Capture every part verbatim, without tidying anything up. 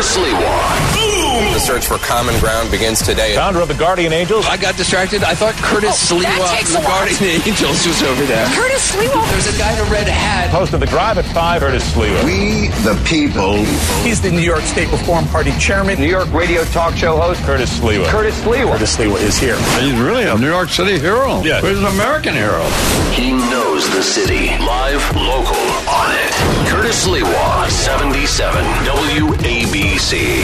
Curtis Sliwa. Boom! The search for common ground begins today. Founder of the Guardian Angels. I got distracted. I thought Curtis oh, Sliwa, the Guardian Angels, was over there. Curtis Sliwa. There's a guy in a red hat. Host of The Drive at five, Curtis Sliwa. We, the people. He's the New York State Reform Party chairman. New York radio talk show host. Curtis Sliwa. Curtis Sliwa. Curtis Sliwa is here. He's really a New York City hero. Yes. He's an American hero. He knows the city. Live, local, on it. Curtis Sliwa, seventy-seven W A B C.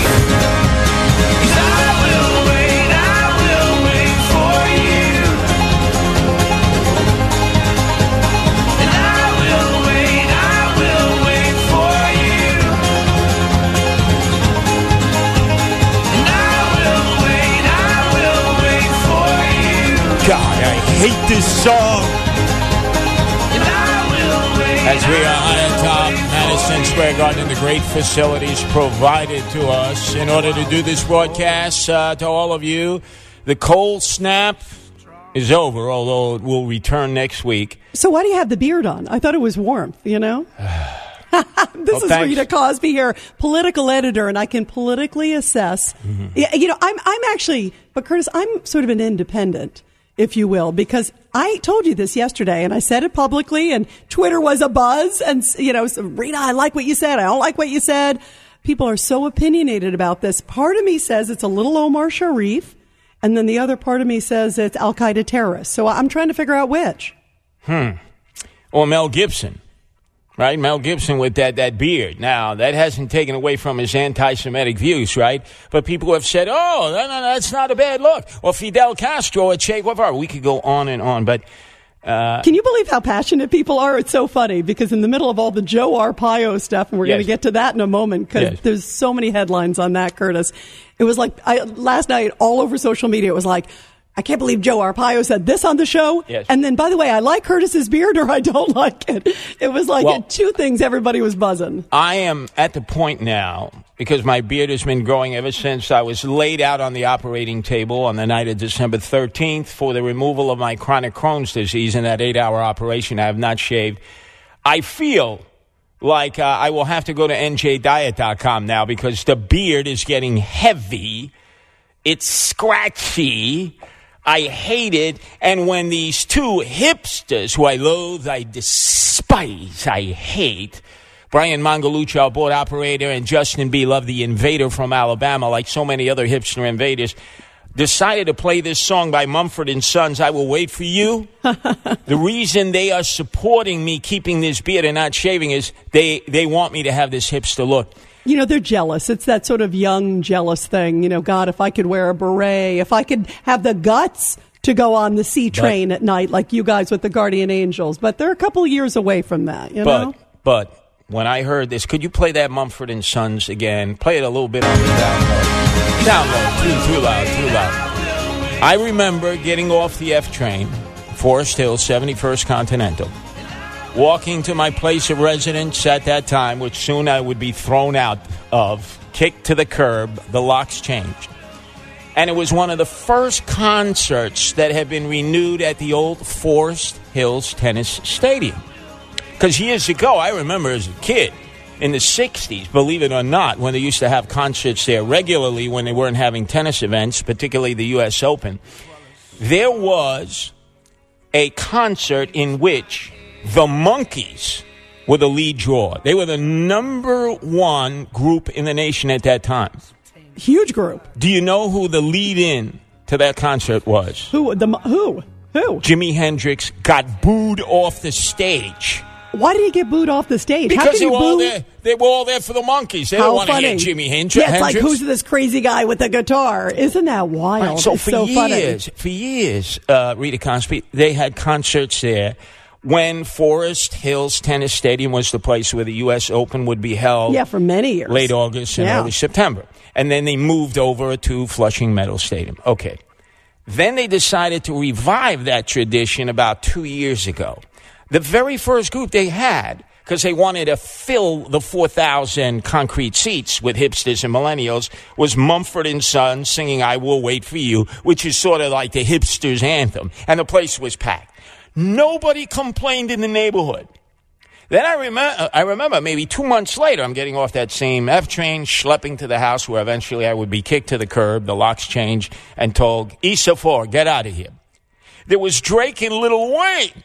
God, I hate this song. As we are high atop Madison Square Garden, the great facilities provided to us in order to do this broadcast uh, to all of you. The cold snap is over, although it will return next week. So why do you have the beard on? I thought it was warmth, you know? This well, is thanks. Rita Cosby here, political editor, and I can politically assess. Mm-hmm. You know, I'm I'm actually, but Curtis, I'm sort of an independent, if you will, because I told you this yesterday, and I said it publicly, and Twitter was abuzz, and, you know, so, Rita, I like what you said, I don't like what you said. People are so opinionated about this. Part of me says it's a little Omar Sharif, and then the other part of me says it's Al-Qaeda terrorists. So I'm trying to figure out which. Hmm. Or Mel Gibson. Right? Mel Gibson with that, that beard. Now, that hasn't taken away from his anti-Semitic views, right? But people have said, oh, no, no, that's not a bad look. Or Fidel Castro or Che Guevara. We could go on and on, but... Uh, Can you believe how passionate people are? It's so funny, because in the middle of all the Joe Arpaio stuff, and we're yes. going to get to that in a moment, because yes. there's so many headlines on that, Curtis. It was like, I, last night, all over social media, it was like, I can't believe Joe Arpaio said this on the show. Yes. And then, by the way, I like Curtis's beard or I don't like it. It was like well, two things everybody was buzzing. I am at the point now, because my beard has been growing ever since I was laid out on the operating table on the night of December thirteenth for the removal of my chronic Crohn's disease in that eight-hour operation. I have not shaved. I feel like uh, I will have to go to N J diet dot com now, because the beard is getting heavy. It's scratchy. I hate it. And when these two hipsters, who I loathe, I despise, I hate, Brian Mangalucci, our board operator, and Justin B. Love, the invader from Alabama, like so many other hipster invaders, decided to play this song by Mumford and Sons, I Will Wait for You. The reason they are supporting me keeping this beard and not shaving is they, they want me to have this hipster look. You know, they're jealous. It's that sort of young, jealous thing. You know, God, if I could wear a beret, if I could have the guts to go on the C train but, at night like you guys with the Guardian Angels. But they're a couple of years away from that, you but, know? But when I heard this, could you play that Mumford and Sons again? Play it a little bit on the down low. Down low. Too, too loud, too loud. I remember getting off the F train, Forest Hill, seventy-first Continental, walking to my place of residence at that time, which soon I would be thrown out of, kicked to the curb, the locks changed. And it was one of the first concerts that had been renewed at the old Forest Hills Tennis Stadium. Because years ago, I remember as a kid, in the sixties, believe it or not, when they used to have concerts there regularly when they weren't having tennis events, particularly the U S Open, there was a concert in which the Monkees were the lead draw. They were the number one group in the nation at that time. Huge group. Do you know who the lead-in to that concert was? Who? The who? Who? Jimi Hendrix got booed off the stage. Why did he get booed off the stage? Because How could they you were boo? all there. They were all there for the Monkees. They How didn't want to funny. hear Jimi Hendrix. Yeah, it's like, who's this crazy guy with the guitar? Isn't that wild? Right, so it's for so years, funny. for years, uh, Rita Cosby, they had concerts there when Forest Hills Tennis Stadium was the place where the U S Open would be held. Yeah, for many years. Late August and yeah. early September. And then they moved over to Flushing Meadow Stadium. Okay. Then they decided to revive that tradition about two years ago. The very first group they had, because they wanted to fill the four thousand concrete seats with hipsters and millennials, was Mumford and Sons singing I Will Wait for You, which is sort of like the hipsters' anthem. And the place was packed. Nobody complained in the neighborhood. Then I remember, I remember maybe two months later, I'm getting off that same F train, schlepping to the house where eventually I would be kicked to the curb, the locks changed, and told, Issa four, get out of here. There was Drake and Lil Wayne,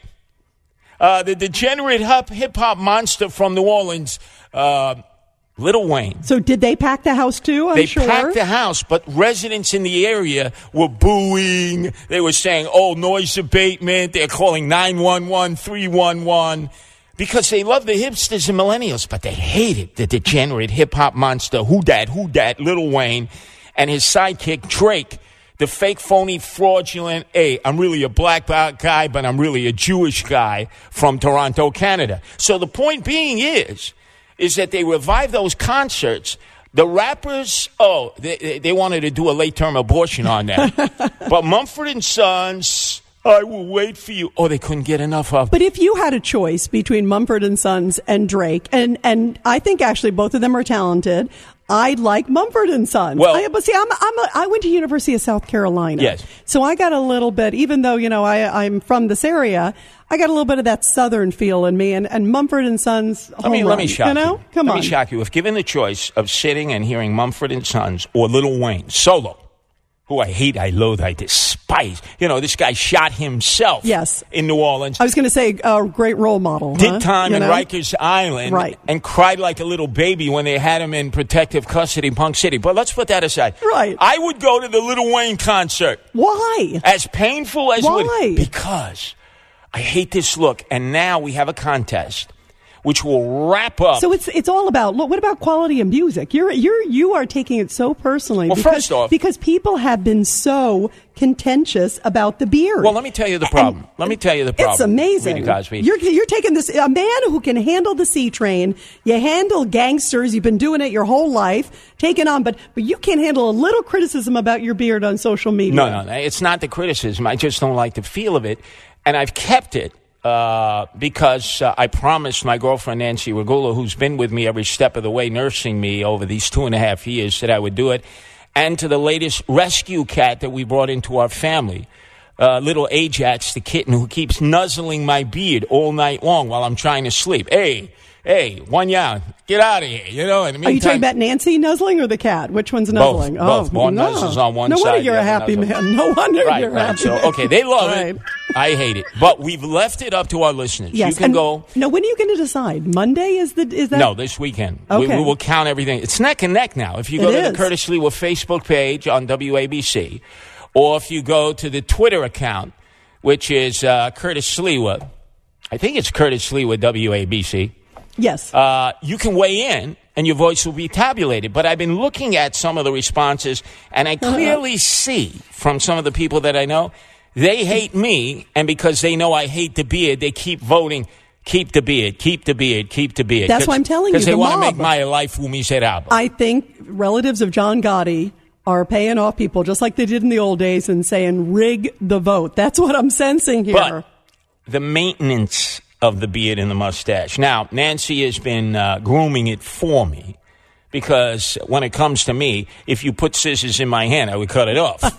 uh, the degenerate hip-hop monster from New Orleans, uh, Lil Wayne. So did they pack the house too, I'm they sure? They packed the house, but residents in the area were booing. They were saying, oh, noise abatement. They're calling nine one one, three one one. Because they love the hipsters and millennials, but they hated the degenerate hip-hop monster, who dat, who dat, Lil Wayne, and his sidekick, Drake, the fake, phony, fraudulent, hey, I'm really a black guy, but I'm really a Jewish guy from Toronto, Canada. So the point being is, is that they revived those concerts. The rappers, oh, they, they wanted to do a late-term abortion on that. But Mumford and Sons... I will wait for you. Oh, they couldn't get enough of. But if you had a choice between Mumford and Sons and Drake, and, and I think actually both of them are talented, I like Mumford and Sons. Well, I, but see, I'm, I'm a, I went to University of South Carolina. Yes. So I got a little bit, even though, you know, I, I'm from this area, I got a little bit of that Southern feel in me, and, and Mumford and Sons. Let me, run, let me shock you. Know? you. Come let on. me shock you. If given the choice of sitting and hearing Mumford and Sons or Lil Wayne solo, who I hate, I loathe, I despise. You know, this guy shot himself yes. in New Orleans. I was going to say a uh, great role model. Did huh? time you in know? Rikers Island right. and cried like a little baby when they had him in protective custody in Punk City. But let's put that aside. Right. I would go to the Lil Wayne concert. Why? As painful as Why? it would. Because I hate this look. And now we have a contest which will wrap up. So it's it's all about, look, what about quality of music? You're you're you are taking it so personally. Well, because, first off, because people have been so contentious about the beard. Well, let me tell you the problem. And let me tell you the problem. It's amazing. Rita Cosby. You're you're taking this, a man who can handle the C train. You handle gangsters. You've been doing it your whole life, taking on, but but you can't handle a little criticism about your beard on social media. No, no, no. It's not the criticism. I just don't like the feel of it, and I've kept it. Uh, because uh, I promised my girlfriend Nancy Regula, who's been with me every step of the way, nursing me over these two and a half years, that I would do it, and to the latest rescue cat that we brought into our family, uh, little Ajax, the kitten who keeps nuzzling my beard all night long while I'm trying to sleep. Hey, hey, one young, get out of here. You know. In the meantime, are you talking about Nancy nuzzling or the cat? Which one's nuzzling? Both. both. Oh, One no. nuzzles on one no side. No wonder you're the a happy nuzzle. man. No wonder right, you're a right. happy So, man. okay, they love right. it. I hate it. But we've left it up to our listeners. Yes. You can and, go. No, when are you going to decide? Monday is the is that? No, this weekend. Okay. We, we will count everything. It's neck and neck now. If you go it to is. the Curtis Lewa Facebook page on W A B C, or if you go to the Twitter account, which is uh, Curtis Lewa, I think it's Curtis Lewa W A B C. Yes. Uh, you can weigh in, and your voice will be tabulated. But I've been looking at some of the responses, and I clearly uh-huh. see from some of the people that I know, they hate me, and because they know I hate the beard, they keep voting, keep the beard, keep the beard, keep the beard. That's why I'm telling you, because they the want to mob. make my life un miserable. I think relatives of John Gotti are paying off people just like they did in the old days and saying, rig the vote. That's what I'm sensing here. But the maintenance of the beard and the mustache. Now, Nancy has been uh, grooming it for me, because when it comes to me, if you put scissors in my hand, I would cut it off.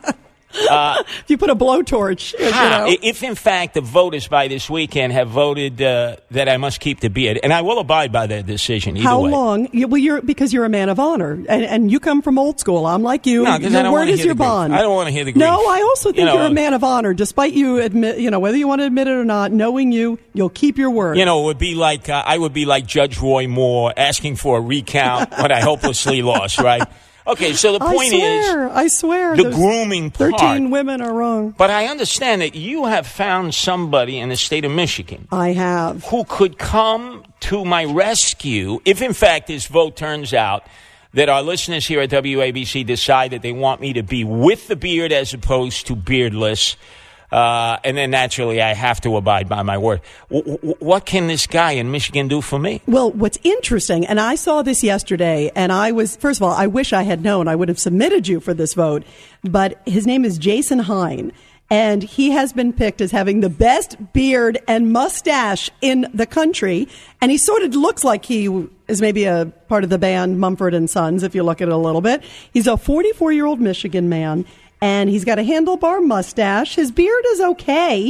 Uh, if you put a blowtorch, you know. If, in fact, the voters by this weekend have voted uh, that I must keep the beard, and I will abide by their decision either How way. long? You, well, you're because you're a man of honor, and, and you come from old school. I'm like you. No, because your I don't word want to is hear your the grief. bond. I don't want to hear the grief. No, I also think you know, you're a man of honor, despite you admit, you know, whether you want to admit it or not. Knowing you, you'll keep your word. You know, it would be like uh, I would be like Judge Roy Moore asking for a recount when I hopelessly lost, right? Okay, so the point I swear, is, I swear, the grooming part. Thirteen women are wrong. But I understand that you have found somebody in the state of Michigan. I have. Who could come to my rescue if, in fact, this vote turns out that our listeners here at W A B C decide that they want me to be with the beard as opposed to beardless. Uh, and then, naturally, I have to abide by my word. W- w- what can this guy in Michigan do for me? Well, what's interesting, and I saw this yesterday, and I was, first of all, I wish I had known. I would have submitted you for this vote. But his name is Jason Hine, and he has been picked as having the best beard and mustache in the country. And he sort of looks like he is maybe a part of the band Mumford and Sons, if you look at it a little bit. He's a forty-four-year-old Michigan man. And he's got a handlebar mustache. His beard is okay.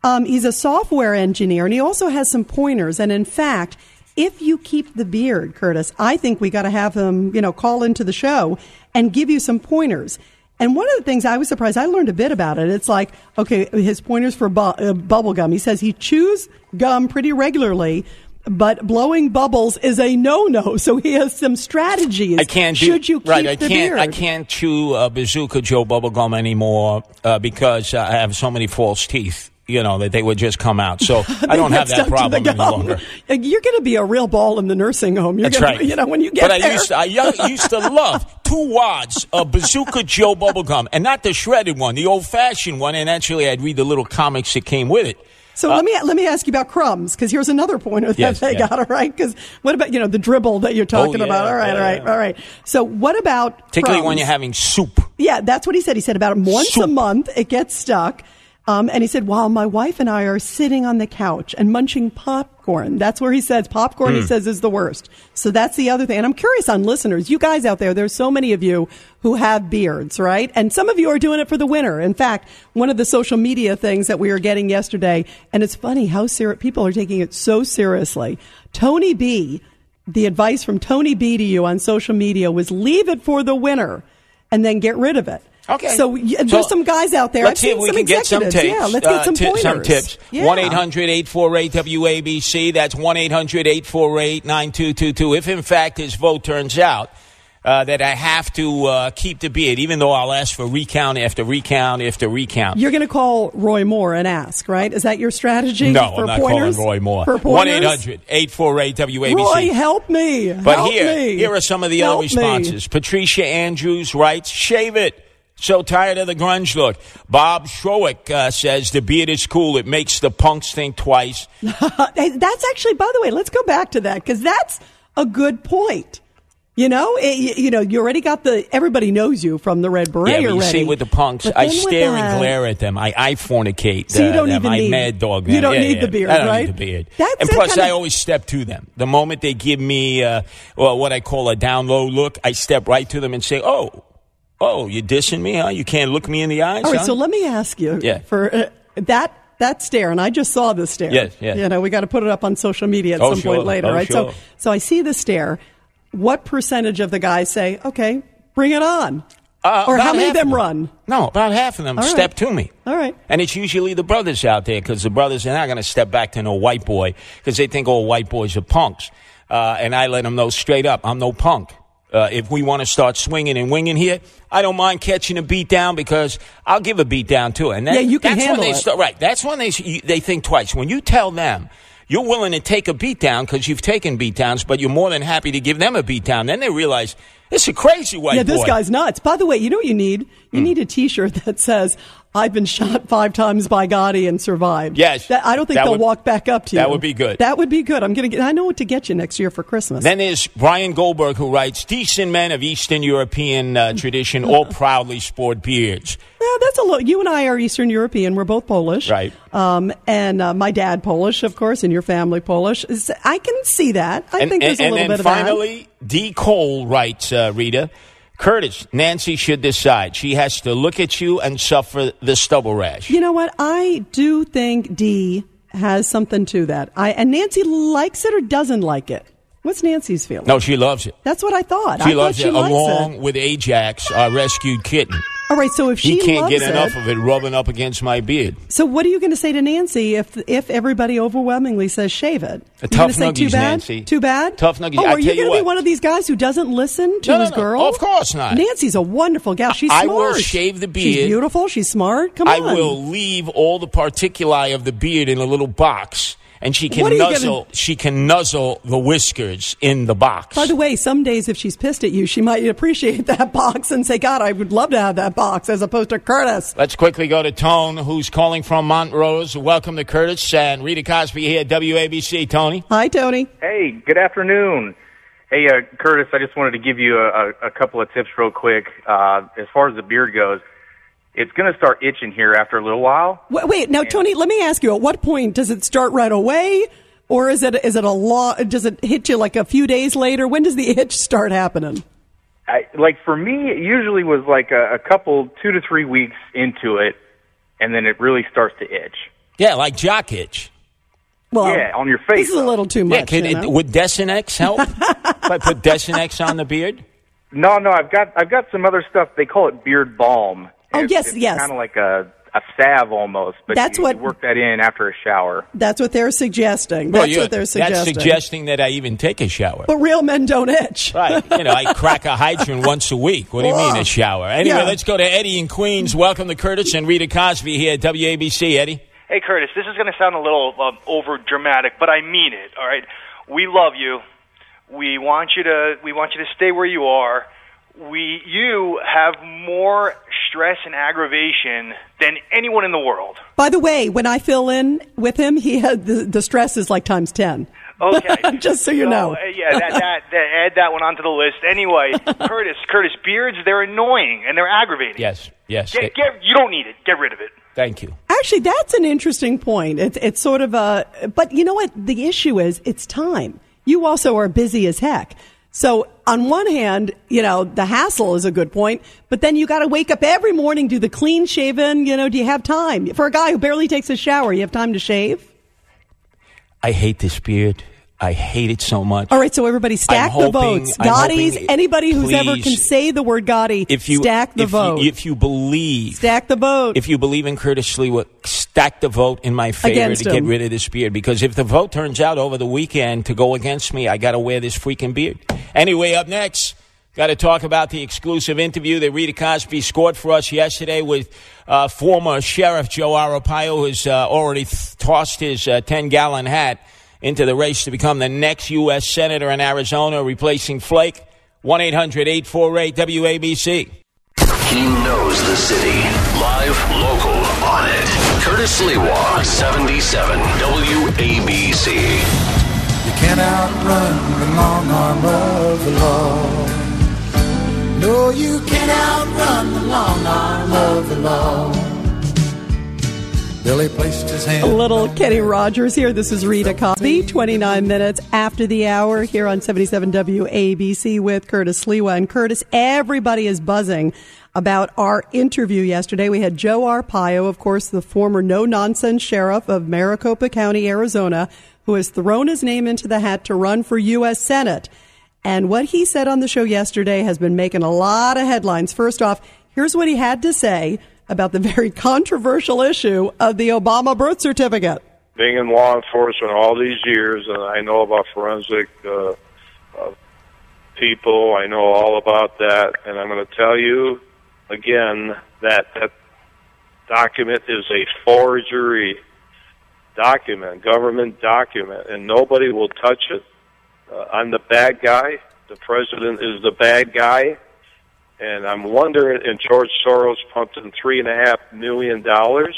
Um, he's a software engineer, and he also has some pointers. And in fact, if you keep the beard, Curtis, I think we got to have him, you know, call into the show and give you some pointers. And one of the things I was surprised, I learned a bit about it. It's like, okay, his pointers for bu- uh, bubble gum. He says he chews gum pretty regularly, but blowing bubbles is a no-no. So he has some strategies. I can't do, Should you keep right, I the can't, beard? I can't chew uh, Bazooka Joe bubblegum anymore uh, because I have so many false teeth, you know, that they would just come out. So I don't have that problem any longer. You're going to be a real ball in the nursing home. You're That's gonna, right. You know, when you get but there. I used to, I yo- used to love two wads of Bazooka Joe bubblegum, and not the shredded one, the old-fashioned one. And actually, I'd read the little comics that came with it. So uh, let me let me ask you about crumbs, because here's another pointer that yes, they yeah. got, all right? Because what about, you know, the dribble that you're talking Oh, yeah, about? All right, yeah, all right, yeah. all right. So what about Particularly crumbs? when you're having soup. Yeah, that's what he said. He said about once Soup. a month it gets stuck. Um, and he said, while my wife and I are sitting on the couch and munching popcorn, that's where he says popcorn, Mm. he says, is the worst. So that's the other thing. And I'm curious on listeners, you guys out there, there's so many of you who have beards, right? And some of you are doing it for the winter. In fact, one of the social media things that we were getting yesterday, and it's funny how ser- people are taking it so seriously. Tony B, the advice from Tony B to you on social media was leave it for the winter and then get rid of it. Okay. So y- So, there's some guys out there. Let's I've see if seen we some can get some executives. tips. Yeah, let's get uh, some ti- pointers. some tips. Yeah. one eight hundred eight four eight W A B C. That's one eight hundred eight four eight nine two two two. If, in fact, his vote turns out uh, that I have to uh, keep the beard, even though I'll ask for recount after recount after recount. You're going to call Roy Moore and ask, right? Is that your strategy? No, for I'm not pointers? calling Roy Moore. For one pointers? eight hundred eight four eight W A B C. Roy, help me. But help here, me. here are some of the help other responses. Me. Patricia Andrews writes, shave it. So tired of the grunge look. Bob Schroeck uh, says the beard is cool. It makes the punks think twice. Hey, that's actually, by the way, let's go back to that, because that's a good point. You know, it, you know, you already got the, everybody knows you from the Red Beret Yeah, but you already. see, with the punks, But I then with stare that- and glare at them. I, I fornicate So you uh, don't them. even I need- mad dog them. you don't Yeah, need yeah. the beard, I don't right? need the beard. That's and that plus, kinda- I always step to them. The moment they give me uh, well, what I call a down low look, I step right to them and say, oh, oh, you dissing me, huh? You can't look me in the eyes, All right, huh? so let me ask you Yeah. for uh, that that stare, and I just saw the stare. Yes, yes. You know, we got to put it up on social media at Oh, some sure. point later, Oh, right? sure. So, so I see the stare. What percentage of the guys say, "Okay, bring it on," Uh, or about how many of half them them. run? No, about half of them All right. step to me. All right. And it's usually the brothers out there, because the brothers are not going to step back to no white boy, because they think all white boys are punks. Uh, and I let them know straight up, I'm no punk. Uh, if we want to start swinging and winging here, I don't mind catching a beat down, because I'll give a beat down too. And that, Yeah, you can that's handle when they it. start, right. That's when they they think twice. When you tell them you're willing to take a beat down because you've taken beat downs, but you're more than happy to give them a beat down, then they realize this is a crazy white Yeah, boy. this guy's nuts. By the way, you know what you need? You Hmm. need a T-shirt that says, "I've been shot five times by Gotti and survived." Yes. That, I don't think That they'll would- walk back up to you. that would be good. That would be good. I'm gonna get. I know what to get you next year for Christmas. Then there's Brian Goldberg, who writes, decent men of Eastern European uh, tradition all proudly sport beards. Yeah, that's a little. You and I are Eastern European. We're both Polish, Right. Um, and uh, my dad Polish, of course, and your family Polish. Is- I can see that. I And, think there's and, a little and bit then of that. finally, D. Cole writes, uh, Rita, Curtis, Nancy should decide. She has to look at you and suffer the stubble rash. You know what? I do think Dee has something to that. I and Nancy likes it or doesn't like it. What's Nancy's feeling? No, she loves it. That's what I thought. She I loves thought she it, likes along it. with Ajax, our rescued kitten. All right, so if she He can't loves get it, enough of it rubbing up against my beard. so what are you going to say to Nancy if if everybody overwhelmingly says shave it? A You tough gonna say, nuggies, too bad? Nancy. Too bad? Tough nuggies. Oh, I are you tell you going to be what. one of these guys who doesn't listen to No, no, his no. girl? Of course not. Nancy's a wonderful gal. She's I smart. will shave the She's beard. beautiful. She's smart. Come I on. will leave all the particuli of the beard in a little box, and she can What are you nuzzle. She can nuzzle the whiskers in the box. By the way, some days if she's pissed at you, she might appreciate that box and say, God, I would love to have that box, as opposed to Curtis. Let's quickly go to Tone, who's calling from Montrose. Welcome to Curtis and Rita Cosby here at W A B C. Tony. Hi, Tony. Hey, good afternoon. Hey, uh, Curtis, I just wanted to give you a, a, a couple of tips real quick. Uh, as far as the beard goes, it's going to start itching here after a little while. Wait, wait, now, Tony, let me ask you, at what point does it start right away? Or is it is it a law? Does it hit you like a few days later? When does the itch start happening? I, like for me, it usually was like a, a couple, two to three weeks into it, and then it really starts to itch. Yeah, like jock itch. Well, yeah, on your face. This is a little too much. Yeah, can, you know? would Desinex help? If I put Desinex on the beard? No, no, I've got I've got some other stuff. They call it beard balm. Oh, It's- yes, it's yes. kind of like a a salve almost, but That's you, what- you work that in after a shower. That's what they're suggesting. Well, That's you're- what they're suggesting. That's suggesting that I even take a shower. But real men don't itch. Right. You know, I crack a hydrant once a week. What do you mean a shower? Anyway, Yeah. let's go to Eddie in Queens. Welcome to Curtis and Rita Cosby here at W A B C. Eddie? Hey, Curtis, this is going to sound a little uh, over dramatic, but I mean it. All right, we love you. We want you to. We want you to stay where you are. We, you have more stress and aggravation than anyone in the world. By the way, when I fill in with him, he had the, the stress is like times ten. Okay, Just so you know. uh, yeah, that, that, that, add that one onto the list. Anyway, Curtis, Curtis, beards, they're annoying and they're aggravating. Yes, yes. Get, get, you don't need it. Get rid of it. Thank you. Actually, that's an interesting point. It's it's sort of a, but you know what? The issue is it's time. You also are busy as heck. So on one hand, you know, the hassle is a good point, but then you got to wake up every morning, do the clean shaven. You know, do you have time for a guy who barely takes a shower? You have time to shave? I hate this beard. I hate it so much. All right, so everybody stack I'm the hoping- votes. I'm Gotti's, hoping- anybody who's ever please, can say the word Gotti, if you, stack the if vote. You, if you believe. Stack the vote. If you believe in Curtis Lewa, stack the vote in my favor Against to get him. rid of this beard. Because if the vote turns out over the weekend to go against me, I got to wear this freaking beard. Anyway, up next, got to talk about the exclusive interview that Rita Cosby scored for us yesterday with uh, former Sheriff Joe Arpaio, who's uh, already th- tossed his uh, ten-gallon hat into the race to become the next U S Senator in Arizona, replacing Flake. one eight hundred eight four eight W A B C. He knows the city. Live, local, on it. Curtis Lewa, seventy-seven W A B C. You can't outrun the long arm of the law. No, you can't outrun the long arm of the law. Billy placed his hand. A little Kenny Rogers here. This is Rita Cosby, twenty-nine minutes after the hour here on seventy-seven W A B C with Curtis Lewa. And Curtis, everybody is buzzing about our interview yesterday. We had Joe Arpaio, of course, the former no-nonsense sheriff of Maricopa County, Arizona, who has thrown his name into the hat to run for U S Senate. And what he said on the show yesterday has been making a lot of headlines. First off, here's what he had to say about the very controversial issue of the Obama birth certificate. Being in law enforcement all these years, and I know about forensic uh, uh, people, I know all about that, and I'm going to tell you again that that document is a forgery document, government document, and nobody will touch it. Uh, I'm the bad guy. The president is the bad guy. And I'm wondering, and George Soros pumped in three and a half million dollars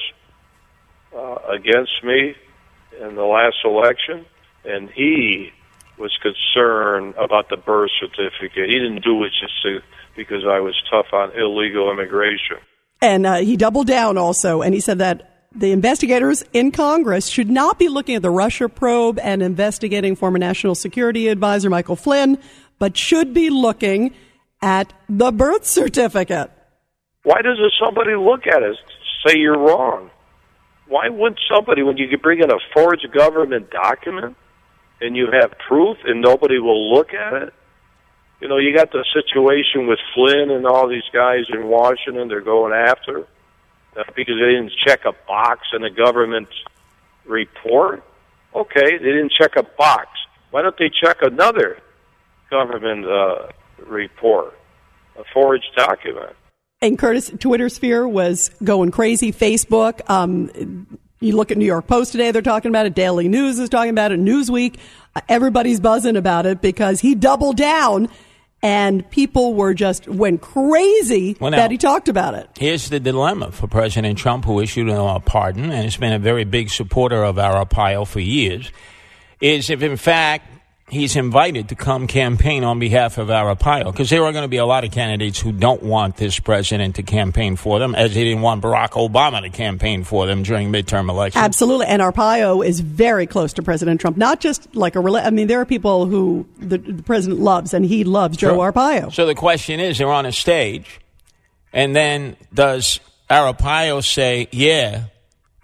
uh, against me in the last election, and he was concerned about the birth certificate. He didn't do it just to, because I was tough on illegal immigration. And uh, he doubled down also, and he said that the investigators in Congress should not be looking at the Russia probe and investigating former National Security Advisor Michael Flynn, but should be looking at the birth certificate. Why doesn't somebody look at it, say you're wrong? Why wouldn't somebody, when you could bring in a forged government document and you have proof and nobody will look at it? You know, you got the situation with Flynn and all these guys in Washington they're going after uh, because they didn't check a box in a government report. Okay, they didn't check a box. Why don't they check another government uh report, a forged document? And Curtis, Twitter sphere was going crazy. Facebook, um, you look at New York Post today, they're talking about it. Daily News is talking about it. Newsweek, uh, everybody's buzzing about it because he doubled down and people were just went crazy well, now, that he talked about it. Here's the dilemma for President Trump, who issued a pardon and has been a very big supporter of Arpaio for years, is if in fact he's invited to come campaign on behalf of Arpaio, because there are going to be a lot of candidates who don't want this president to campaign for them, as they didn't want Barack Obama to campaign for them during midterm elections. Absolutely. And Arpaio is very close to President Trump, not just like a rela- I mean, there are people who the, the president loves, and he loves Joe Sure. Arpaio. So the question is, they're on a stage, and then does Arpaio say, yeah,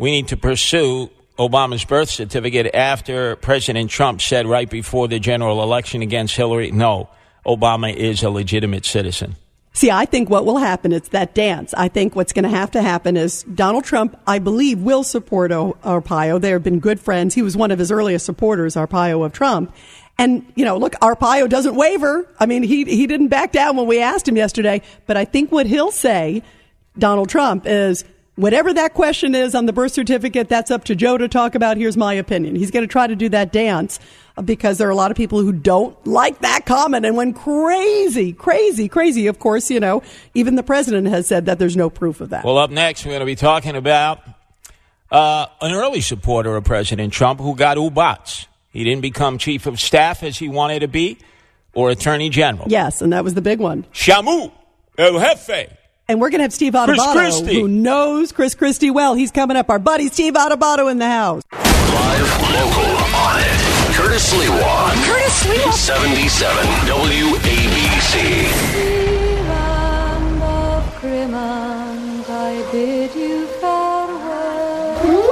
we need to pursue Obama's birth certificate after President Trump said right before the general election against Hillary, no, Obama is a legitimate citizen. See, I think what will happen, it's that dance. I think what's going to have to happen is Donald Trump, I believe, will support o- Arpaio. They have been good friends. He was one of his earliest supporters, Arpaio, of Trump. And, you know, look, Arpaio doesn't waver. I mean, he he didn't back down when we asked him yesterday. But I think what he'll say, Donald Trump, is whatever that question is on the birth certificate, that's up to Joe to talk about. Here's my opinion. He's going to try to do that dance because there are a lot of people who don't like that comment and went crazy, crazy, crazy. Of course, you know, even the president has said that there's no proof of that. Well, up next, we're going to be talking about uh, an early supporter of President Trump who got ubats. He didn't become chief of staff as he wanted to be or attorney general. Yes, and that was the big one. Shamu El Jefe. And we're going to have Steve Adubato, who knows Chris Christie well. He's coming up. Our buddy Steve Adubato in the house. Live, local, on it. Curtis Lewa. Curtis Lewa. seventy-seven W A B C. Land of Grimland, I bid you farewell.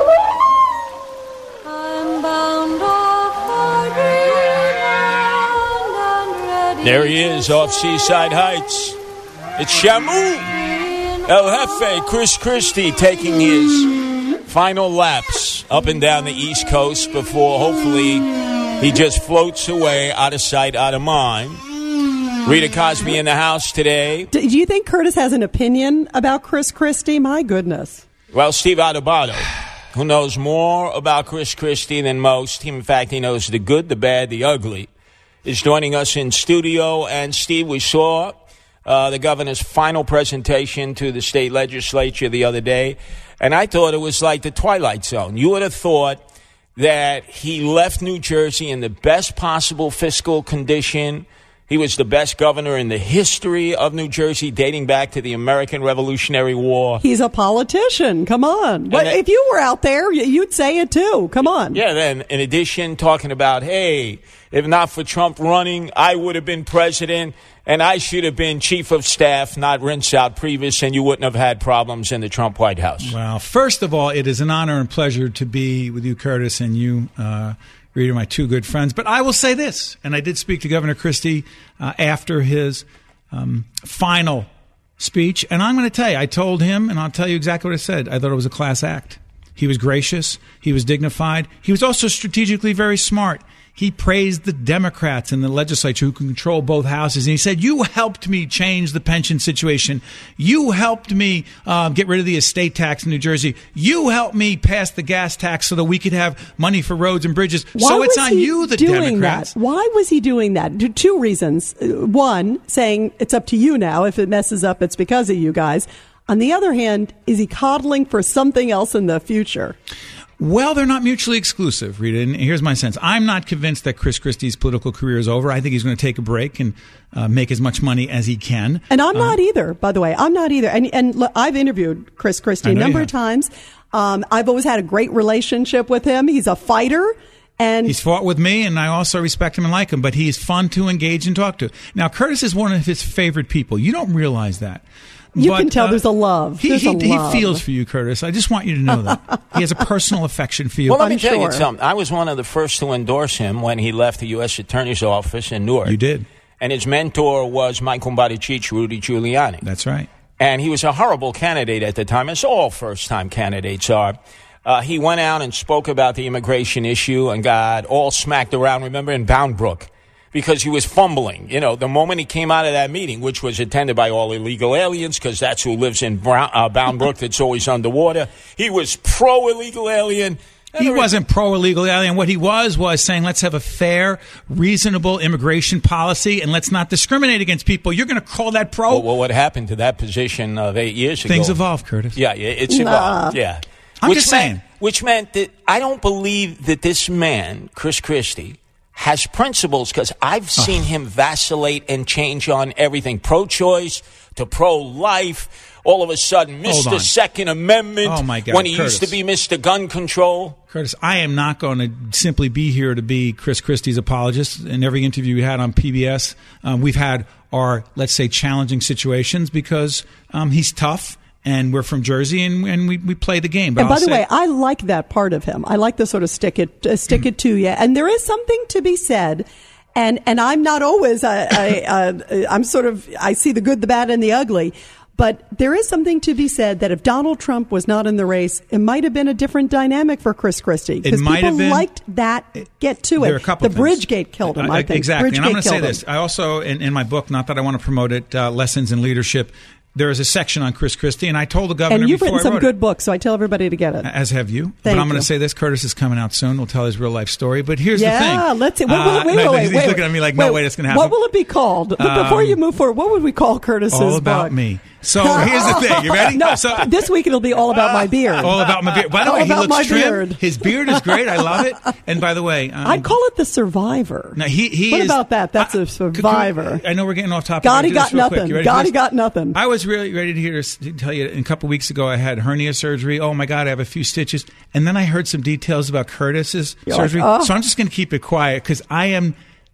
I'm bound off for Greenland and ready. There he is off Seaside Heights. It's Shamu El Jefe, Chris Christie, taking his final laps up and down the East Coast before hopefully he just floats away out of sight, out of mind. Rita Cosby in the house today. Do you think Curtis has an opinion about Chris Christie? My goodness. Well, Steve Adubato, who knows more about Chris Christie than most, in fact, he knows the good, the bad, the ugly, is joining us in studio. And, Steve, we saw Uh, the governor's final presentation to the state legislature the other day, and I thought it was like the Twilight Zone. You would have thought that he left New Jersey in the best possible fiscal condition. He was the best governor in the history of New Jersey, dating back to the American Revolutionary War. He's a politician. Come on. But if you were out there, you'd say it too. Come on. Yeah, then in addition, talking about, hey, if not for Trump running, I would have been president, and I should have been chief of staff, not rinse out previous, and you wouldn't have had problems in the Trump White House. Well, first of all, it is an honor and pleasure to be with you, Curtis, and you, uh, Rita, my two good friends. But I will say this, and I did speak to Governor Christie uh, after his um, final speech, and I'm going to tell you, I told him, and I'll tell you exactly what I said. I thought it was a class act. He was gracious. He was dignified. He was also strategically very smart. He praised the Democrats in the legislature who can control both houses. And he said, you helped me change the pension situation. You helped me uh, get rid of the estate tax in New Jersey. You helped me pass the gas tax so that we could have money for roads and bridges. Why so it's was on he you, the doing Democrats. That? Why was he doing that? Two reasons. One, saying it's up to you now. If it messes up, it's because of you guys. On the other hand, is he coddling for something else in the future? Well, they're not mutually exclusive, Rita, and here's my sense. I'm not convinced that Chris Christie's political career is over. I think he's going to take a break and uh, make as much money as he can. And I'm um, not either, by the way. I'm not either. And, and look, I've interviewed Chris Christie a number of times. Um, I've always had a great relationship with him. He's a fighter. And he's fought with me, and I also respect him and like him, but he's fun to engage and talk to. Now, Curtis is one of his favorite people. You don't realize that. You but, can tell uh, there's a love. He, There's he, a love. he feels for you, Curtis. I just want you to know that. He has a personal affection for you. Well, let me I'm tell sure. you something. I was one of the first to endorse him when he left the U S Attorney's Office in Newark. You did. And his mentor was Michael Buttigieg, Rudy Giuliani. That's right. And he was a horrible candidate at the time, as all first-time candidates are. Uh, he went out and spoke about the immigration issue and got all smacked around, remember, in Bound Brook, because he was fumbling. You know, the moment he came out of that meeting, which was attended by all illegal aliens, because that's who lives in Brown, uh, Bound Brook that's always underwater, he was pro-illegal alien. He wasn't pro-illegal alien. What he was was saying, let's have a fair, reasonable immigration policy, and let's not discriminate against people. You're going to call that pro? Well, well, what happened to that position of eight years ago? Things evolve, Curtis. Yeah, yeah it's Nah. evolved, yeah. I'm which just meant, saying. Which meant that I don't believe that this man, Chris Christie, has principles, because I've seen him vacillate and change on everything, pro-choice to pro-life. All of a sudden, Mister Second Amendment, oh my God, when he Curtis. used to be Mister Gun Control. Curtis, I am not going to simply be here to be Chris Christie's apologist. In every interview we had on P B S, um, we've had our, let's say, challenging situations because um, he's tough and we're from Jersey, and, and we, we play the game. But and by I'll the say, way, I like that part of him. I like the sort of stick it, uh, stick it to you. And there is something to be said. And and I'm not always. I, I, uh, I'm sort of. I see the good, the bad, and the ugly. But there is something to be said that if Donald Trump was not in the race, it might have been a different dynamic for Chris Christie. Because might people have been. liked that get to it. There are a couple the of things. Bridgegate killed him, I, I think. Exactly. Bridgegate and I'm going to say killed this. him. I also, in, in my book, not that I want to promote it, uh, Lessons in Leadership, there is a section on Chris Christie, and I told the governor And you've before written I some wrote good it, books, so I tell everybody to get it. as have you. Thank but I'm going you. to say this. Curtis is coming out soon. We'll tell his real life story. But here's yeah, the thing. Yeah, let's see. Wait, Uh, wait, wait, no, wait, he's wait, looking at me like, no wait, way, that's going to happen. What will it be called? But Um, before you move forward, what would we call Curtis's All about book? me. So here's the thing. You ready? No, so, this week it'll be all about my beard. all about my beard. By the All way, he about my looks trim. beard. His beard is great. I love it. And by the way, um, I'd call it the Survivor. now he, he what is, about that? That's I, a Survivor. I know we're getting off topic. God, I'll he do this got real quick. nothing. You ready for God, he this? got nothing. I was really ready to hear to tell you. A couple weeks ago, I had hernia surgery. Oh my God, I have a few stitches, and then I heard some details about Curtis's You're surgery. like, oh. So I'm just going to keep it quiet because I am.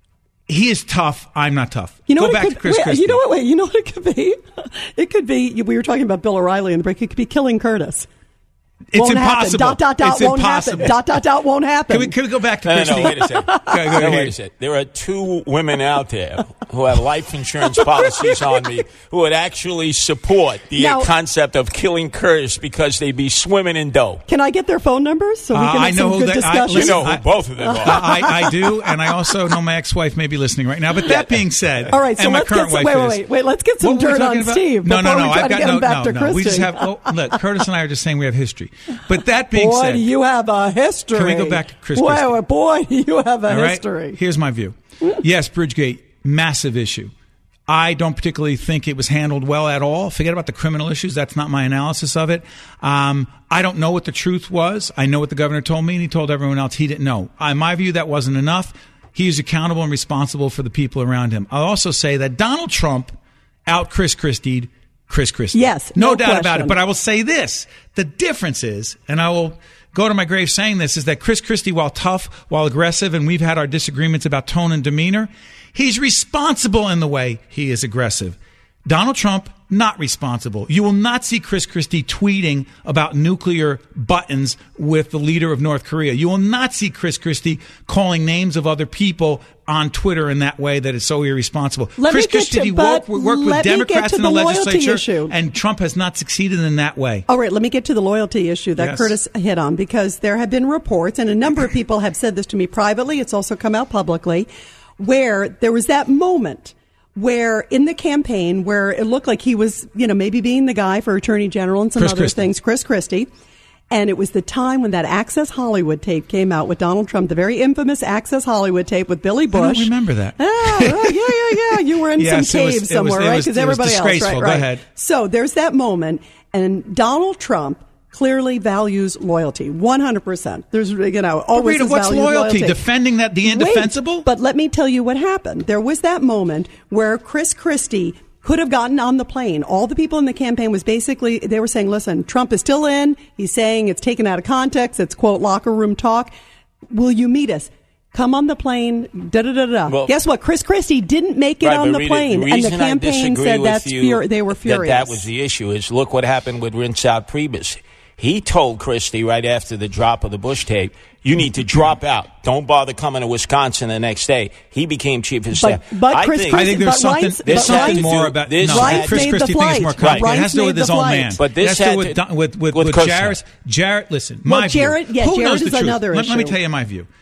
He is tough. I'm not tough. You know Go what back it could, to Chris wait, Christie. You know what? Wait, you know what it could be? It could be. We were talking about Bill O'Reilly in the break. It could be killing Curtis. It's won't impossible. Happen. Dot dot dot It's won't impossible. happen. Dot dot dot won't happen. Can we, can we go back to No, no, Christie? no, wait a second. Go, go, No, here. wait a second. There are two women out there who have life insurance policies on me who would actually support the Now- concept of killing Curtis because they'd be swimming in dough. Can I get their phone numbers so we Uh, can I have know some good that- I- discussion? You know who both of them are. I, I do, and I also know my ex-wife may be listening right now. But that being said, All right, so and my let's current get some, wife wait, wait, is. wait, wait. Let's get some What were we dirt talking on about? Steve. No, no, before no. we try I've to got get no, him back no, to no. We just Christie. have. Oh, look, Curtis and I are just saying we have history. But that being Boy, said, do you have a history. Can we go back to Chris Boy, Christie? boy, do you have a all right? history. Here's my view. Yes, Bridgegate, massive issue. I don't particularly think it was handled well at all. Forget about the criminal issues. That's not my analysis of it. Um, I don't know what the truth was. I know what the governor told me, and he told everyone else he didn't know. In my view, that wasn't enough. He is accountable and responsible for the people around him. I'll also say that Donald Trump out Chris Christie'd Chris Christie. Yes, no, no doubt about question. it. But I will say this. The difference is, and I will go to my grave saying this, is that Chris Christie, while tough, while aggressive, and we've had our disagreements about tone and demeanor, he's responsible in the way he is aggressive. Donald Trump, not responsible. You will not see Chris Christie tweeting about nuclear buttons with the leader of North Korea. You will not see Chris Christie calling names of other people on Twitter in that way that is so irresponsible. Let Chris me get Christie to- worked, but worked with let me get Democrats to in the, the loyalty legislature, issue. and Trump has not succeeded in that way. All right, let me get to the loyalty issue that Yes. Curtis hit on, because there have been reports, and a number of people have said this to me privately, it's also come out publicly, where there was that moment where in the campaign where it looked like he was, you know, maybe being the guy for Attorney General and some Chris other Christie. things, Chris Christie. And it was the time when that Access Hollywood tape came out with Donald Trump, the very infamous Access Hollywood tape with Billy Bush. I don't remember that. Ah, oh, yeah, yeah, yeah. You were in Yes, some it was- cave it was- somewhere, it right? was- Because it was everybody else, right, disgraceful. Go right. ahead. So there's that moment, and Donald Trump clearly values loyalty, one hundred percent. There's, you know, always Rita, has what's valued loyalty? Defending that the indefensible? Wait, but let me tell you what happened. There was that moment where Chris Christie could have gotten on the plane. All the people in the campaign was basically, they were saying, listen, Trump is still in. He's saying it's taken out of context. It's, quote, locker room talk. Will you meet us? Come on the plane, da-da-da-da. Well, Guess what? Chris Christie didn't make it Right, on but the Rita, plane. the and the reason I campaign disagree said with that's you fur- they were that furious. That was the issue. Is look what happened with Rince out Priebus. He told Christie right after the drop of the Bush tape, you need to drop out. Don't bother coming to Wisconsin the next day. He became chief of staff. But, but I Chris think, I think there's but something. Reince- There's but something Reince- more about. this No, had- Chris made the Christie thinks flight. more Right. complicated. It has to do Reince with his made the own flight. man. But this it has to had do with to- Don- with with, with with Kushner. Jarrett. Jarrett, listen, Well, my Jared- view. yeah, Who Jared knows the is truth? another let, let me issue. tell you my view.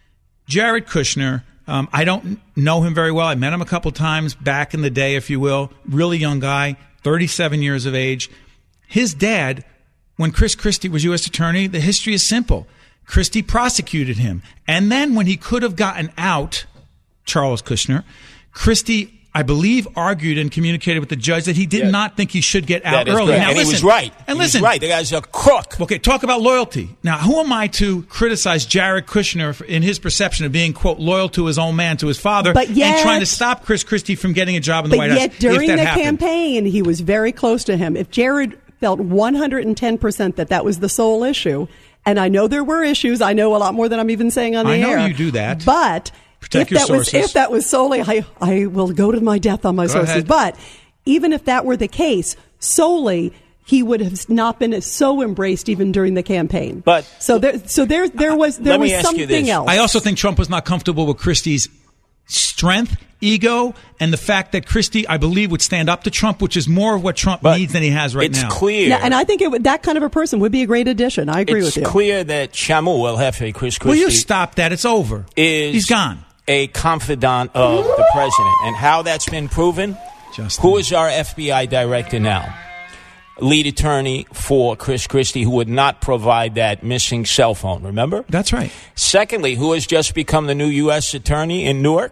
Jared Kushner. Um, I don't know him very well. I met him a couple times back in the day, if you will. Really young guy, thirty-seven years of age. His dad, when Chris Christie was U S attorney, the history is simple. Christie prosecuted him. And then when he could have gotten out, Charles Kushner, Christie, I believe, argued and communicated with the judge that he did Yeah. not think he should get That out is early. correct. Now, and listen, he was right. And he listen, was right. The guy's a crook. Okay, talk about loyalty. Now, who am I to criticize Jared Kushner for, in his perception of being, quote, loyal to his own man, to his father, But yet- and trying to stop Chris Christie from getting a job in the But White yet, House? during if that the happened. campaign, he was very close to him. If Jared felt one hundred ten percent that that was the sole issue, and I know there were issues, I know a lot more than I'm even saying on the I know air. you do that. But Protect if your that sources. was if that was solely, I I will go to my death on my Go sources. ahead. But even if that were the case, solely, he would have not been so embraced even during the campaign. But so there, so there, there was there let me was ask you something this. else. I also think Trump was not comfortable with Christie's strength, ego, and the fact that Christie, I believe, would stand up to Trump, which is more of what Trump But needs than he has right it's now. It's clear. Now, and I think it would, that kind of a person would be a great addition. I agree it's with you. It's clear that Shamu El Jefe, Chris Christie, Will you stop that? It's over. Is He's gone. A confidant of the president. And how that's been proven? Justin. Who is our F B I director now? Lead attorney for Chris Christie, who would not provide that missing cell phone, remember? That's right. Secondly, who has just become the new U S attorney in Newark?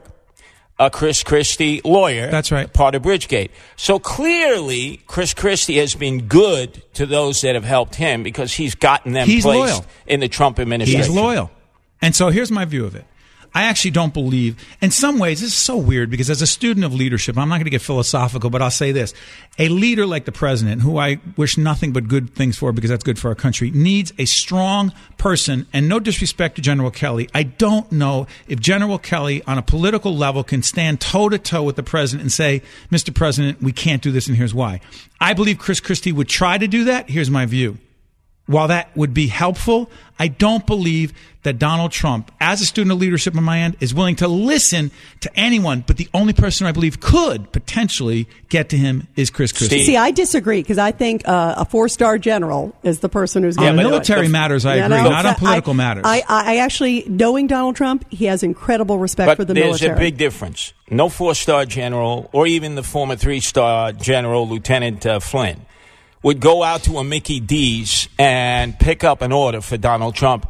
A Chris Christie lawyer. That's right. Part of Bridgegate. So clearly, Chris Christie has been good to those that have helped him because he's gotten them He's placed loyal. in the Trump administration. He's loyal. And so here's my view of it. I actually don't believe, in some ways, this is so weird because as a student of leadership, I'm not going to get philosophical, but I'll say this. A leader like the president, who I wish nothing but good things for because that's good for our country, needs a strong person, and no disrespect to General Kelly. I don't know if General Kelly on a political level can stand toe-to-toe with the president and say, Mister President, we can't do this and here's why. I believe Chris Christie would try to do that. Here's my view. While that would be helpful, I don't believe that Donald Trump, as a student of leadership on my end, is willing to listen to anyone. But the only person I believe could potentially get to him is Chris Christie. See, I disagree because I think uh, a four-star general is the person who's on going to military matters. I Yeah, agree, no, not on political I, matters. I, I actually, knowing Donald Trump, he has incredible respect but for the there's military. a big difference. No four-star general, or even the former three-star general, Lieutenant uh, Flynn, would go out to a Mickey D's and pick up an order for Donald Trump,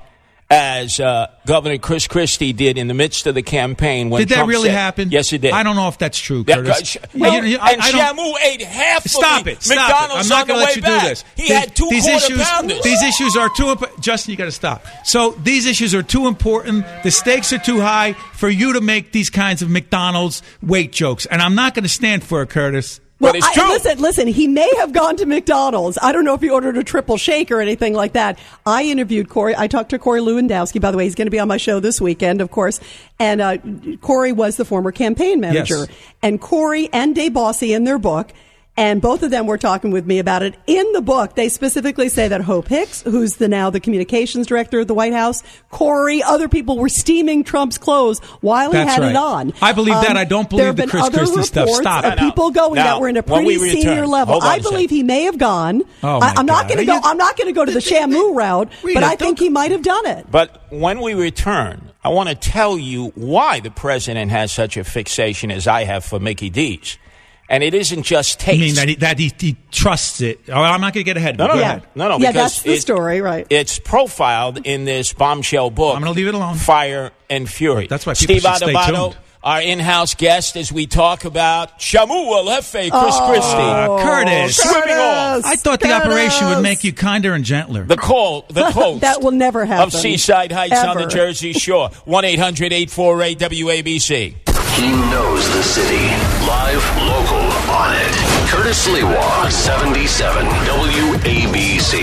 as uh, Governor Chris Christie did in the midst of the campaign. When Did that Trump really said, happen? Yes, it did. I don't know if that's true, Yeah, Curtis. uh, well, You know, you- and I- I don't- Shamu ate half Stop of the it! Stop McDonald's it! I'm not on the going to let way you back. do this. He These- had two these quarter issues, pounders. These issues are too imp- Justin, you got to stop. So these issues are too important. The stakes are too high for you to make these kinds of McDonald's weight jokes, and I'm not going to stand for it, Curtis. Well, But it's I- true. listen, listen, he may have gone to McDonald's. I don't know if he ordered a triple shake or anything like that. I interviewed Corey. I talked to Corey Lewandowski. By the way, he's going to be on my show this weekend, of course. And uh, Corey was the former campaign manager. Yes. And Corey and Dave Bossy in their book, and both of them were talking with me about it. In the book, they specifically say that Hope Hicks, who's the now the communications director of the White House, Corey, other people were steaming Trump's clothes while he That's had right. it on. I believe that. Um, I don't there believe have the been Chris other Christie stuff. reports Stop of it. people going Now, that were in a when we pretty senior return- level. hold on I a believe second. he may have gone. Oh, I, my I'm not God. going to Are go. you- I'm not going to go to the Shamu route, Rita, but I don't- think he might have done it. But when we return, I want to tell you why the president has such a fixation as I have for Mickey D's. And it isn't just taste. I mean that he, that he, he trusts it. Oh, I'm not going to get ahead. No, no, Go no, ahead. no, no. Yeah, because that's the it- story, right? It's profiled in this bombshell book. I'm going to leave it alone. Fire and Fury. That's why people Steve should stay Adubato, tuned. our in-house guest, as we talk about Shamu El Jefe, Chris Oh, Christie. Uh, Curtis. Swimming off. I thought the Curtis. operation would make you kinder and gentler. The call, the coast That will never happen. of Seaside Heights on the Ever. Jersey Shore. one eight hundred eight four eight W A B C. He knows the city. Live, local, on it. Curtis Lewa, seventy-seven W A B C.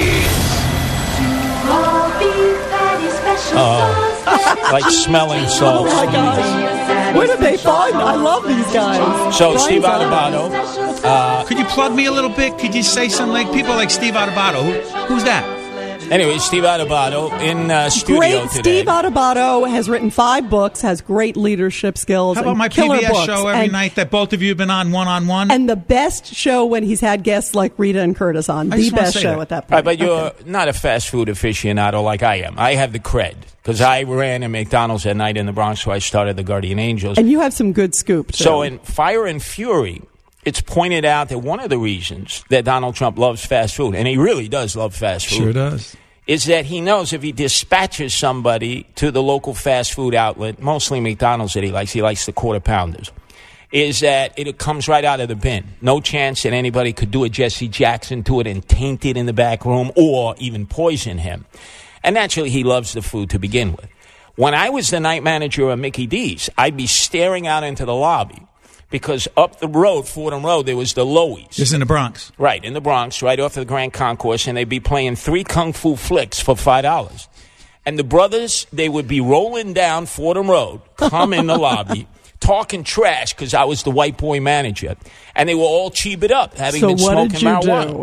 Oh, like smelling salts. Oh my gosh. Where did they find? I love these guys. So, Brian's Steve on. Adubato, uh, Could you plug me a little bit? Could you say something like people like Steve Adubato? Who, who's that? anyway, Steve Adubato in uh, studio Great today. Steve Adubato has written five books, has great leadership skills. How about and my P killer B S books. show every and, night that both of you have been on one on one? And the best show when he's had guests like Rita and Curtis on. I The just wanna best say show that. at that All point. right, but you're Okay. not a fast food aficionado like I am. I have the cred because I ran a McDonald's at night in the Bronx, so I started the Guardian Angels. And you have some good scoop, too. So in Fire and Fury, it's pointed out that one of the reasons that Donald Trump loves fast food, and he really does love fast food, Sure does. is that he knows if he dispatches somebody to the local fast food outlet, mostly McDonald's that he likes, he likes the quarter pounders, is that it comes right out of the bin. No chance that anybody could do a Jesse Jackson to it and taint it in the back room or even poison him. And naturally, he loves the food to begin with. When I was the night manager of Mickey D's, I'd be staring out into the lobby because up the road, Fordham Road, there was the Loews. This is in the Bronx. Right, in the Bronx, right off of the Grand Concourse, and they'd be playing three kung fu flicks for five dollars. And the brothers, they would be rolling down Fordham Road, come in the lobby, talking trash because I was the white boy manager. And they were all cheap it up, having So been what smoking did you marijuana. do?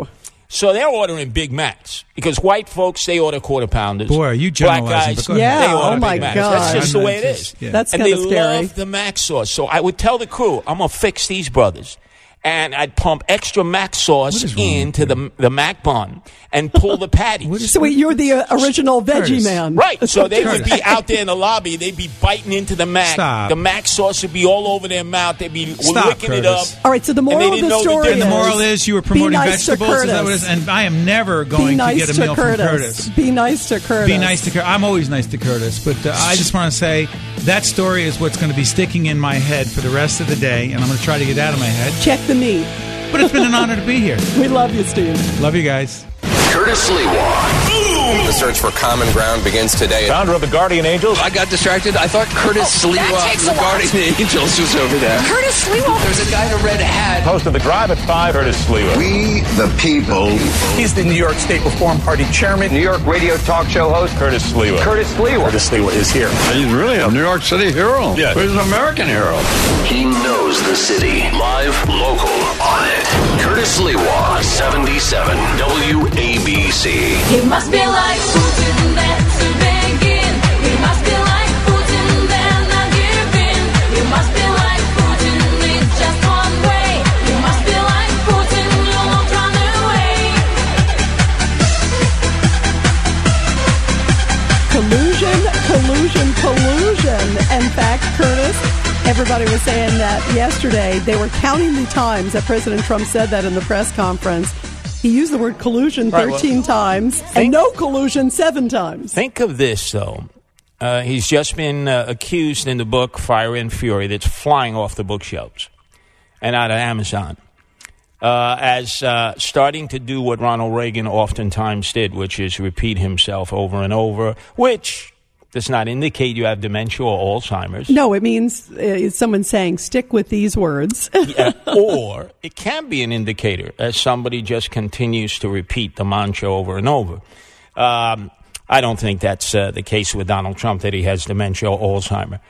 So they're ordering Big Macs because white folks, they order quarter pounders. Boy, are you Black generalizing? guys, but go Yeah, they ahead. order oh my Big Macs. God. That's just the way it Just- is. yeah. That's and kind they of scary. love the Mac sauce. So I would tell the crew, I'm going to fix these brothers. And I'd pump extra Mac sauce is wrong into with the the Mac bun and pull the patties. So wait, you're the uh, original veggie Curtis. man. Right, so they would Curtis. be out there in the lobby. They'd be biting into the Mac. Stop. The Mac sauce would be all over their mouth. They'd be Stop, licking it up. Curtis. All right, so the And they moral of didn't the know the story difference. And the is... moral is you were be promoting nice to vegetables. Is that what it is? Curtis. And I am never going Be nice to get a to meal Curtis. from Curtis. Be nice to Curtis. Be nice to Curtis. I'm always nice to Curtis, but uh, I just want to say that story is what's going to be sticking in my head for the rest of the day, and I'm going to try to get it out of my head. Check the meat. But it's been an honor to be here. We love you, Steve. Love you guys. Curtis Lewa. The search for common ground begins today. Founder of the Guardian Angels. I got distracted. I thought Curtis Oh, that Sliwa, takes the a lot. Guardian Angels, was over there. Curtis Sliwa. There's a guy in a red hat. Host of the Drive at five, Curtis Lewa. We, the people, He's the New York State Reform Party chairman. New York radio talk show host, Curtis Lewa. Curtis Sliwa. Curtis Lewa is here. he's really a New York City hero. Yeah. He's an American hero. He knows the city. Live, local, on it. Curtis Lewa, seventy-seven W A B C. He must be like Putin, that's a begin. He must be like Putin, then not give in. He must be like Putin, it's just one way. He must be like Putin, you won't run away. Collusion, collusion, collusion. In fact, Curtis, everybody was saying that yesterday. They were counting the times that President Trump said that in the press conference. He used the word collusion Right, well, thirteen times and think- no collusion seven times. Think of this, though. Uh, he's just been uh, accused in the book Fire and Fury that's flying off the bookshelves and out of Amazon uh, as uh, starting to do what Ronald Reagan oftentimes did, which is repeat himself over and over, which does not indicate you have dementia or Alzheimer's. No, it means uh, someone saying, stick with these words. Yeah, or it can be an indicator as somebody just continues to repeat the mantra over and over. Um, I don't think that's uh, the case with Donald Trump, that he has dementia or Alzheimer's.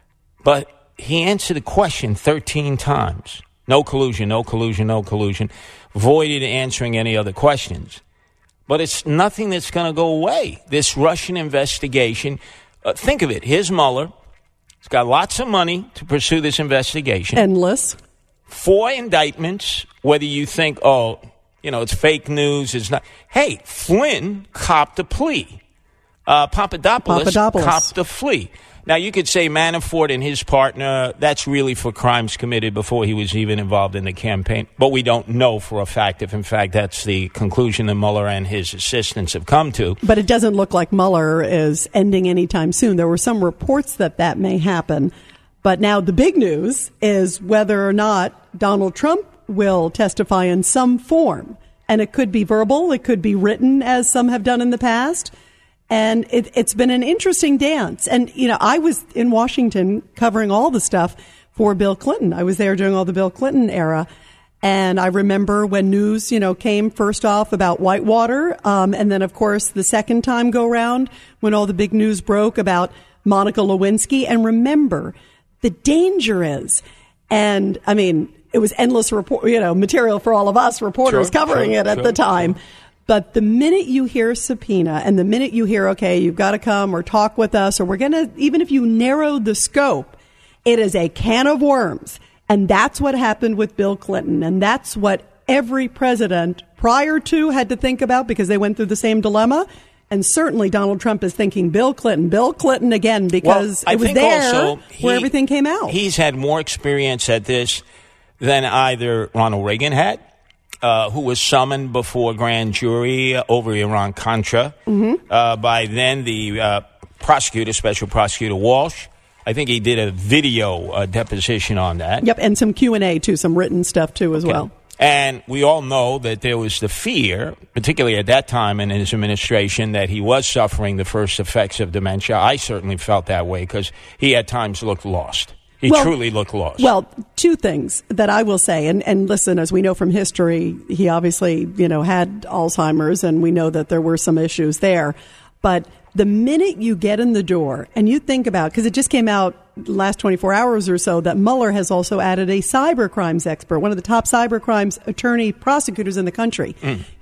But he answered the question thirteen times. No collusion, no collusion, no collusion. Voided answering any other questions. But it's nothing that's going to go away. This Russian investigation, uh, think of it. Here's Mueller. He's got lots of money to pursue this investigation. Endless. Four indictments, whether you think, oh, you know, it's fake news, it's not. Hey, Flynn copped a plea. Uh, Papadopoulos, Papadopoulos. copped a plea. Now, you could say Manafort and his partner, that's really for crimes committed before he was even involved in the campaign. But we don't know for a fact if, in fact, that's the conclusion that Mueller and his assistants have come to. But it doesn't look like Mueller is ending anytime soon. There were some reports that that may happen. But now the big news is whether or not Donald Trump will testify in some form. And it could be verbal. It could be written, as some have done in the past. And it, it's been an interesting dance. And, you know, I was in Washington covering all the stuff for Bill Clinton. I was there during all the Bill Clinton era. And I remember when news, you know, came first off about Whitewater. Um, and then, of course, the second time go round when all the big news broke about Monica Lewinsky. And remember, the danger is, and I mean, it was endless report, you know, material for all of us reporters Sure, covering sure, it at sure, the time. sure. But the minute you hear subpoena and the minute you hear, okay, you've got to come or talk with us, or we're going to, even if you narrowed the scope, it is a can of worms. And that's what happened with Bill Clinton. And that's what every president prior to had to think about, because they went through the same dilemma. And certainly Donald Trump is thinking Bill Clinton, Bill Clinton again, because Well, I it was think there also he- where everything came out. He's had more experience at this than either Ronald Reagan had, uh, who was summoned before a grand jury over Iran-Contra. Mm-hmm. Uh, by then, the uh, prosecutor, Special Prosecutor Walsh, I think he did a video uh, deposition on that. Yep, and some Q and A, too, some written stuff, too, as Okay. well. And we all know that there was the fear, particularly at that time in his administration, that he was suffering the first effects of dementia. I certainly felt that way because he at times looked lost. He Well- truly looked lost. Well, two things that I will say, and, and listen, as we know from history, he obviously, you know, had Alzheimer's, and we know that there were some issues there. But the minute you get in the door and you think about, because it just came out last twenty-four hours or so, that Mueller has also added a cyber crimes expert, one of the top cyber crimes attorney prosecutors in the country. Mm.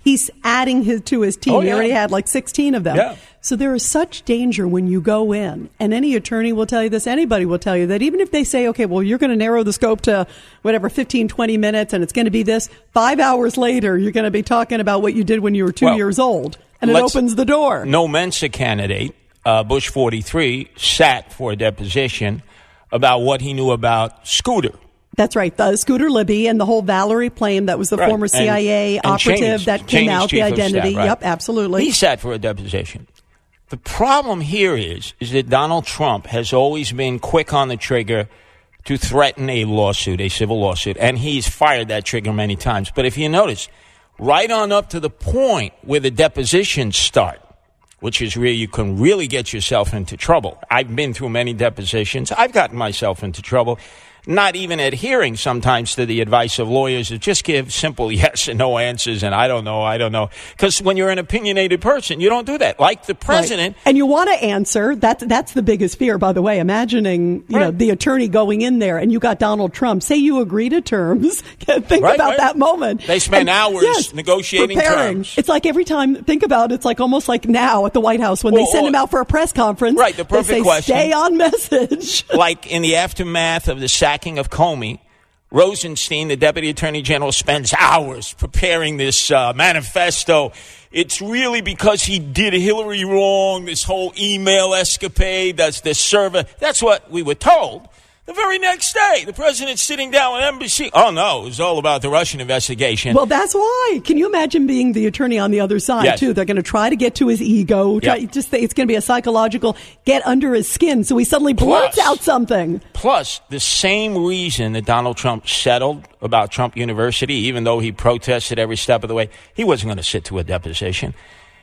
He's adding his to his team. Oh, He yeah. already had like sixteen of them. Yeah. So there is such danger when you go in, and any attorney will tell you this, anybody will tell you that even if they say, okay, well, you're going to narrow the scope to whatever, fifteen, twenty minutes, and it's going to be this, five hours later, you're going to be talking about what you did when you were two Well, years old, and it let's- opens the door. No Mensa candidate, uh, Bush forty-three, sat for a deposition about what he knew about Scooter. That's right. The Scooter Libby and the whole Valerie Plame, that was the Right. former C I A And- and operative Cheney's- that came Cheney's out, the chief of identity. staff, right. Yep, absolutely. He sat for a deposition. The problem here is, is that Donald Trump has always been quick on the trigger to threaten a lawsuit, a civil lawsuit, and he's fired that trigger many times. But if you notice, right on up to the point where the depositions start, which is where you can really get yourself into trouble. I've been through many depositions. I've gotten myself into trouble. Not even adhering sometimes to the advice of lawyers to just give simple yes and no answers and I don't know, I don't know. Because when you're an opinionated person, you don't do that. Like the president. Right. And you want to answer. That's that's the biggest fear, by the way. Imagining, you Right. know, the attorney going in there and you got Donald Trump. Say you agree to terms. Think Right, about right. that moment. They spend And, hours yes, negotiating preparing. terms. It's like every time, think about it, it's like almost like now at the White House when Well, they send or- him out for a press conference. Right, the perfect they say, question. Stay on message. Like in the aftermath of the sacking of Comey, Rosenstein, the Deputy Attorney General, spends hours preparing this uh, manifesto. It's really because he did Hillary wrong, this whole email escapade, that's the server. That's what we were told. The very next day, the president's sitting down with embassy. Oh, no, it was all about the Russian investigation. Well, that's why. Can you imagine being the attorney on the other side, Yes. too? They're going to try to get to his ego. Try, Yep. Just think it's going to be a psychological get under his skin so he suddenly blurts Plus- out something. Plus, the same reason that Donald Trump settled about Trump University, even though he protested every step of the way, he wasn't going to sit to a deposition.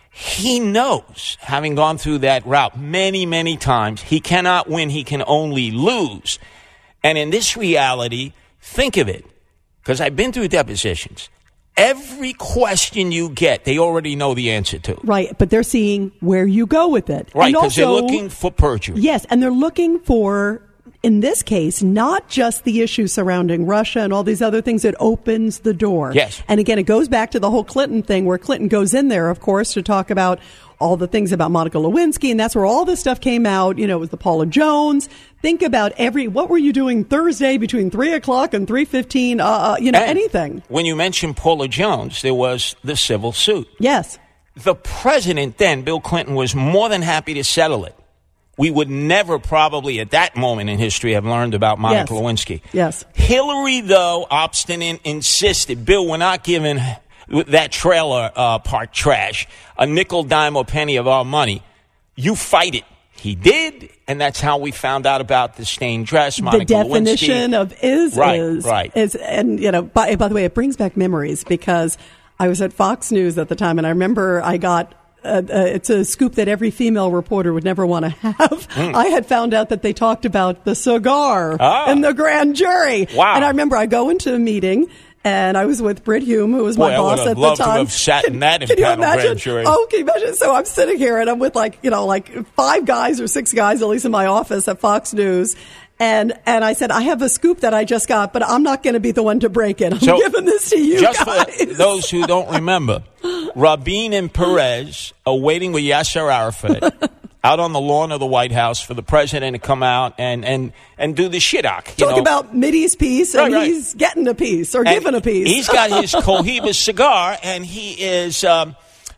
He knows, having gone through that route many, many times, he cannot win, he can only lose. And in this reality, think of it, because I've been through depositions. Every question you get, they already know the answer to. Right, but they're seeing where you go with it. Right, And because they're also- looking for perjury. Yes, and they're looking for, in this case, not just the issue surrounding Russia and all these other things. It opens the door. Yes. And again, it goes back to the whole Clinton thing where Clinton goes in there, of course, to talk about all the things about Monica Lewinsky, and that's where all this stuff came out. You know, it was the Paula Jones. Think about every, what were you doing Thursday between three o'clock and three fifteen, uh, uh, you know, And anything. When you mentioned Paula Jones, there was the civil suit. Yes. The president then, Bill Clinton, was more than happy to settle it. We would never probably at that moment in history have learned about Monica Yes. Lewinsky. Yes. Hillary, though, obstinate, insisted, Bill, we're not giving that trailer uh, park trash a nickel, dime, or penny of our money. You fight it. He did, and that's how we found out about the stained dress, Monica The definition Lewinsky. of is Right, is right. is, and you know, by, by the way, it brings back memories because I was at Fox News at the time, and I remember I got. Uh, uh, it's a scoop that every female reporter would never want to have. Mm. I had found out that they talked about the cigar Ah. in the grand jury. Wow. And I remember I go into a meeting, and I was with Britt Hume, who was Boy, my I boss would have at the loved to time. have sat in that Can you impaneled imagine? grand jury. Oh, can you imagine? So I'm sitting here, and I'm with like, you know, like five guys or six guys, at least in my office at Fox News. And and I said, I have a scoop that I just got, but I'm not going to be the one to break it. I'm So, giving this to you just guys. for those who don't remember, Rabin and Perez are waiting with Yasser Arafat out on the lawn of the White House for the president to come out and, and, and do the shidduch. You Talk know. about Mideast peace, and Right, right. he's getting a piece or And giving a piece. He's got his Cohiba cigar, and he is um,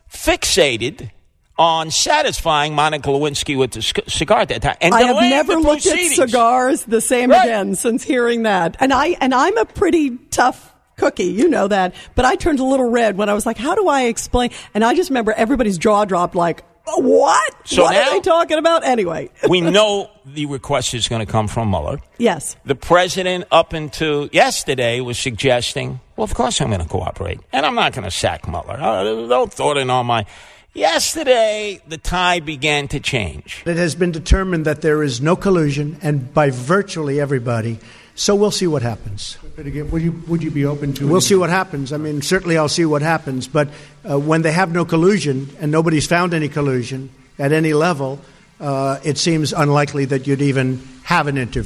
fixated on satisfying Monica Lewinsky with the sc- cigar at that time. And I have delaying never the looked at proceedings. cigars the same Right. again since hearing that. And I and I'm a pretty tough cookie, you know that. But I turned a little red when I was like, how do I explain? And I just remember everybody's jaw dropped like, what? So what now- are they talking about? Anyway. We know the request is going to come from Mueller. Yes. The president, up until yesterday, was suggesting, well, of course I'm going to cooperate. And I'm not going to sack Mueller. Uh, Don't throw it in on my... Yesterday, the tide began to change. It has been determined that there is no collusion, and by virtually everybody. So we'll see what happens. But again, would you would you be open to? We'll see what happens. I mean, certainly I'll see what happens. But uh, when they have no collusion and nobody's found any collusion at any level, uh, it seems unlikely that you'd even have an interview.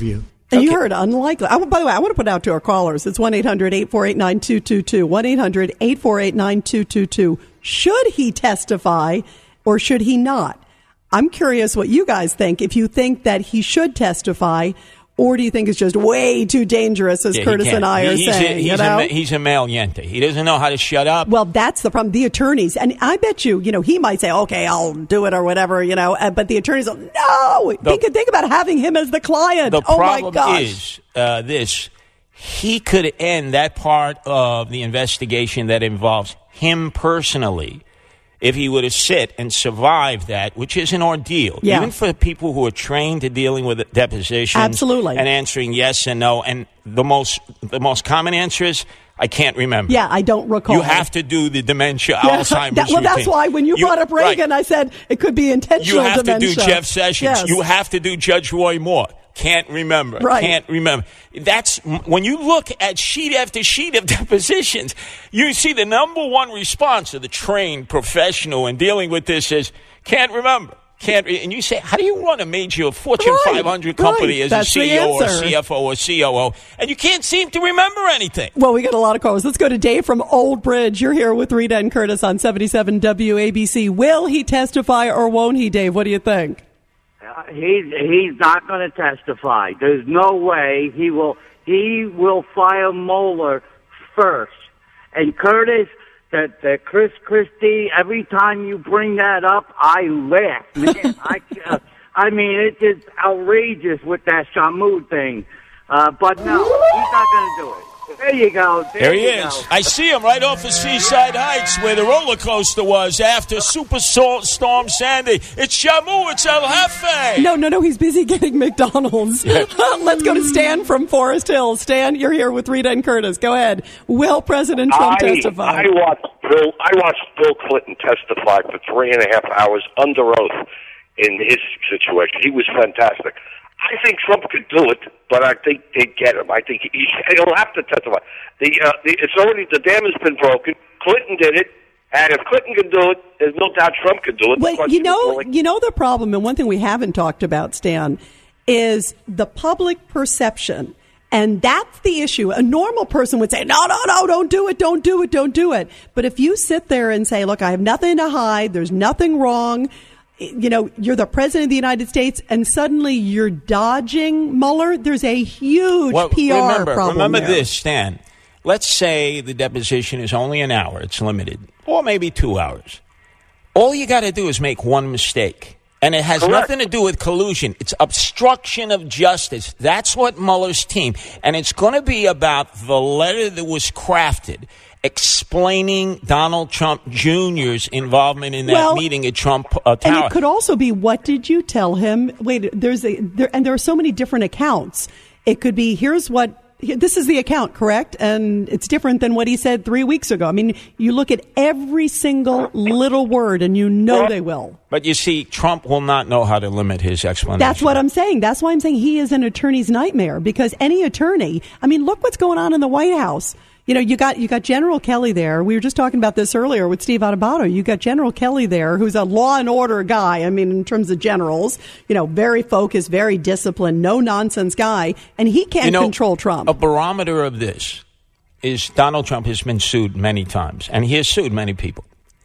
And you heard unlikely. I, by the way, I want to put it out to our callers. It's one eight hundred eight four eight nine two two two. one eight hundred eight four eight nine two two two. Should he testify or should he not? I'm curious what you guys think. If you think that he should testify, or do you think it's just way too dangerous, as Yeah, he Curtis can't. and I are He- he's saying? A, he's, you a, know? ma- he's a maliente. He doesn't know how to shut up. Well, that's the problem. The attorneys, and I bet you, you know, he might say, okay, I'll do it or whatever, you know, uh, but the attorneys, will, no, The- think, think about having him as the client. The oh my problem gosh. is uh, this. He could end that part of the investigation that involves him personally if he were to sit and survive that, which is an ordeal. Yeah. Even for people who are trained to dealing with depositions. Absolutely. And answering yes and no. And the most the most common answer is, I can't remember. Yeah, I don't recall. You have to do the dementia Yeah, Alzheimer's that- well, that's routine. why when you, brought up Reagan, right. I said it could be intentional You have dementia. to do Jeff Sessions. Yes. You have to do Judge Roy Moore. Can't remember. Right. Can't remember. That's when you look at sheet after sheet of depositions, you see the number one response of the trained professional in dealing with this is can't remember. Can't re-. And you say, how do you run a major Fortune Right, five hundred company right. as That's a the C E O or answer. C F O or C O O, and you can't seem to remember anything? Well, we got a lot of calls. Let's go to Dave from Old Bridge. You're here with Rita and Curtis on seventy-seven W A B C. Will he testify or won't he, Dave? What do you think? Uh, he's he's not going to testify. There's no way he will. He will fire Mueller first. And Curtis, that that Chris Christie. Every time you bring that up, I laugh. Man, I uh, I mean it's just outrageous with that Shamu thing. Uh, but no, he's not going to do it. There you go. There, There he you is. Go. I see him right off of Seaside Heights where the roller coaster was after Super Storm Sandy. It's Shamu. It's El Jefe. No, no, no. He's busy getting McDonald's. Let's go to Stan from Forest Hills. Stan, you're here with Rita and Curtis. Go ahead. Will President Trump I, testify? I watched Bill. I watched Bill Clinton testify for three and a half hours under oath in his situation. He was fantastic. I think Trump could do it, but I think they'd get him. I think he, he'll have to testify. The, uh, the it's already the dam has been broken. Clinton did it, and if Clinton can do it, there's no doubt Trump can do it. The Well, question you is, know, will he- you know the problem, and one thing we haven't talked about, Stan, is the public perception. And that's the issue. A normal person would say, no, no, no, don't do it, don't do it, don't do it. But if you sit there and say, look, I have nothing to hide, there's nothing wrong, you know, you're the president of the United States, and suddenly you're dodging Mueller, there's a huge Well, P R remember, problem Remember there. this, Stan. Let's say the deposition is only an hour. It's limited. Or maybe two hours. All you got to do is make one mistake. And it has Correct. nothing to do with collusion. It's obstruction of justice. That's what Mueller's team. And it's going to be about the letter that was crafted explaining Donald Trump Junior's involvement in that Well, meeting at Trump uh, And Tower. it could also be, what did you tell him? Wait, there's a, there, and there are so many different accounts. It could be, here's what, here- this is the account, correct? And it's different than what he said three weeks ago. I mean, you look at every single little word and you know they will. But you see, Trump will not know how to limit his explanation. That's what I'm saying. That's why I'm saying he is an attorney's nightmare, because any attorney, I mean, look what's going on in the White House. You know, you got you got General Kelly there. We were just talking about this earlier with Steve Adubato. You got General Kelly there, who's a law and order guy. I mean, in terms of generals, you know, very focused, very disciplined, no nonsense guy, and he can't You know, control Trump. A barometer of this is Donald Trump has been sued many times, and he has sued many people.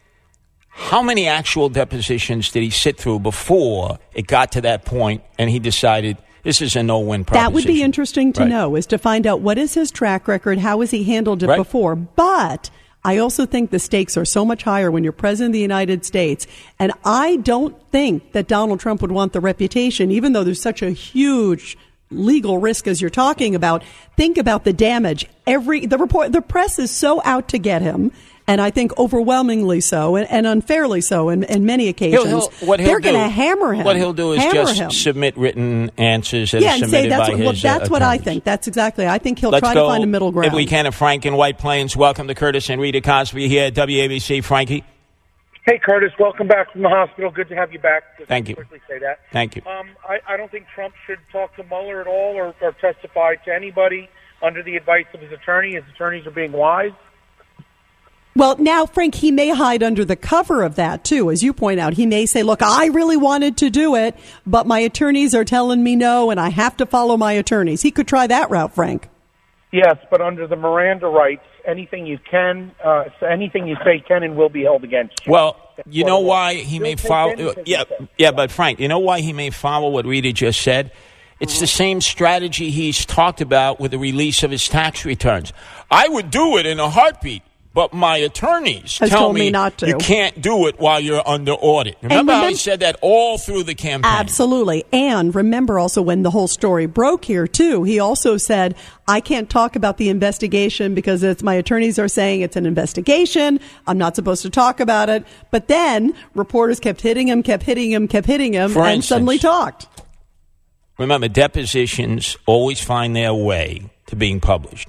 How many actual depositions did he sit through before it got to that point and he decided this is a no-win proposition? That would be interesting to Right. know, is to find out what is his track record, how has he handled it Right. before. But I also think the stakes are so much higher when you're president of the United States. And I don't think that Donald Trump would want the reputation, even though there's such a huge legal risk as you're talking about. Think about the damage. Every the report, the press is so out to get him. And I think overwhelmingly so, and, and unfairly so in, in many occasions. He'll- he'll- what he'll They're do- going to hammer him. What he'll do is hammer just him. submit written answers that Yeah, are and say submitted that's by what, well, his that's uh, what I attorneys. think. That's exactly. I think he'll Let's try go, to find a middle ground. if we can, to Frank in White Plains. Welcome to Curtis and Rita Cosby here at W A B C. Frankie. Hey, Curtis, welcome back from the hospital. Good to have you back. Just Thank you. Quickly say that. Thank you. Um, I, I don't think Trump should talk to Mueller at all or, or testify to anybody under the advice of his attorney. His attorneys are being wise. Well, now, Frank, he may hide under the cover of that, too. As you point out, he may say, look, I really wanted to do it, but my attorneys are telling me no, and I have to follow my attorneys. He could try that route, Frank. Yes, but under the Miranda rights, anything you can, uh, anything you say can and will be held against you. Well, you know why he may follow? Yeah, yeah, but Frank, you know why he may follow what Rita just said? It's the same strategy he's talked about with the release of his tax returns. I would do it in a heartbeat, but my attorneys Has tell told me, me not to. You can't do it while you're under audit. Remember, how he said that all through the campaign? Absolutely. And remember also when the whole story broke here, too, he also said, I can't talk about the investigation because it's my attorneys are saying it's an investigation. I'm not supposed to talk about it. But then reporters kept hitting him, kept hitting him, kept hitting him, For and instance, suddenly talked. Remember, depositions always find their way to being published.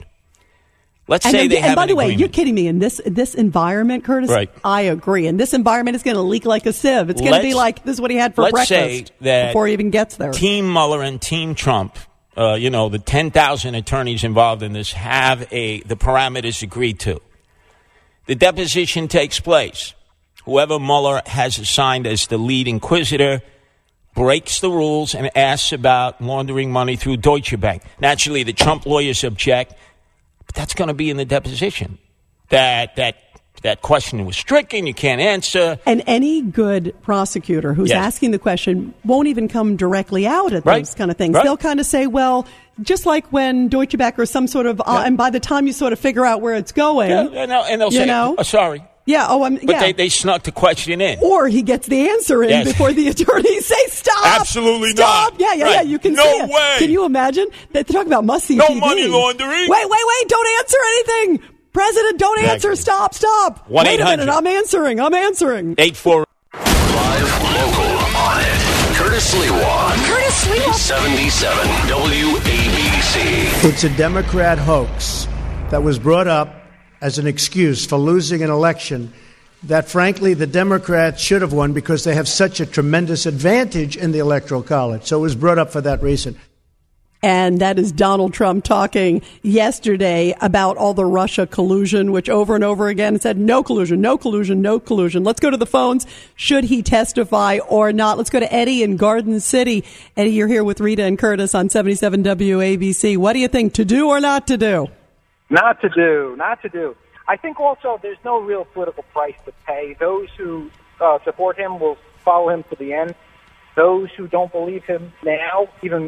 Let's and say then, they and have by an the way, agreement. you're kidding me. In this this environment, Curtis, Right. I agree. In this environment, it's going to leak like a sieve. It's going to be Let's- like this is what he had for let's breakfast say that before he even gets there. Team Mueller and Team Trump, uh, you know, the ten thousand attorneys involved in this have a the parameters agreed to. The deposition takes place. Whoever Mueller has assigned as the lead inquisitor breaks the rules and asks about laundering money through Deutsche Bank. Naturally, the Trump lawyers object, but that's going to be in the deposition. That that that question was stricken. You can't answer. And any good prosecutor who's Yes. asking the question won't even come directly out at Right. those kind of things. Right. They'll kind of say, well, just like when Deutsche Bank or some sort of, uh, and by the time you sort of figure out where it's going, Yeah, and they'll, and they'll you say, know? oh, sorry. Yeah, oh, I'm, But yeah. they, they snuck the question in. Or he gets the answer in Yes. before the attorneys say stop. Absolutely stop. not. Yeah, yeah, Right. yeah. You can No see it. way. Can you imagine? They talk about must see No T V. money laundering. Wait, wait, wait! Don't answer anything, President. Don't Exactly. answer. Stop, stop. one Wait eight a hundred minute. I'm answering. I'm answering. eight four Live, local, on it. Curtis Lewa. Curtis Lewa. seventy-seven W A B C. It's a Democrat hoax that was brought up as an excuse for losing an election that, frankly, the Democrats should have won because they have such a tremendous advantage in the Electoral College. So it was brought up for that reason. And that is Donald Trump talking yesterday about all the Russia collusion, which over and over again said no collusion, no collusion, no collusion. Let's go to the phones. Should he testify or not? Let's go to Eddie in Garden City. Eddie, you're here with Rita and Curtis on seventy-seven W A B C. What do you think? To do or not to do? Not to do, not to do. I think also there's no real political price to pay. Those who uh, support him will follow him to the end. Those who don't believe him now, even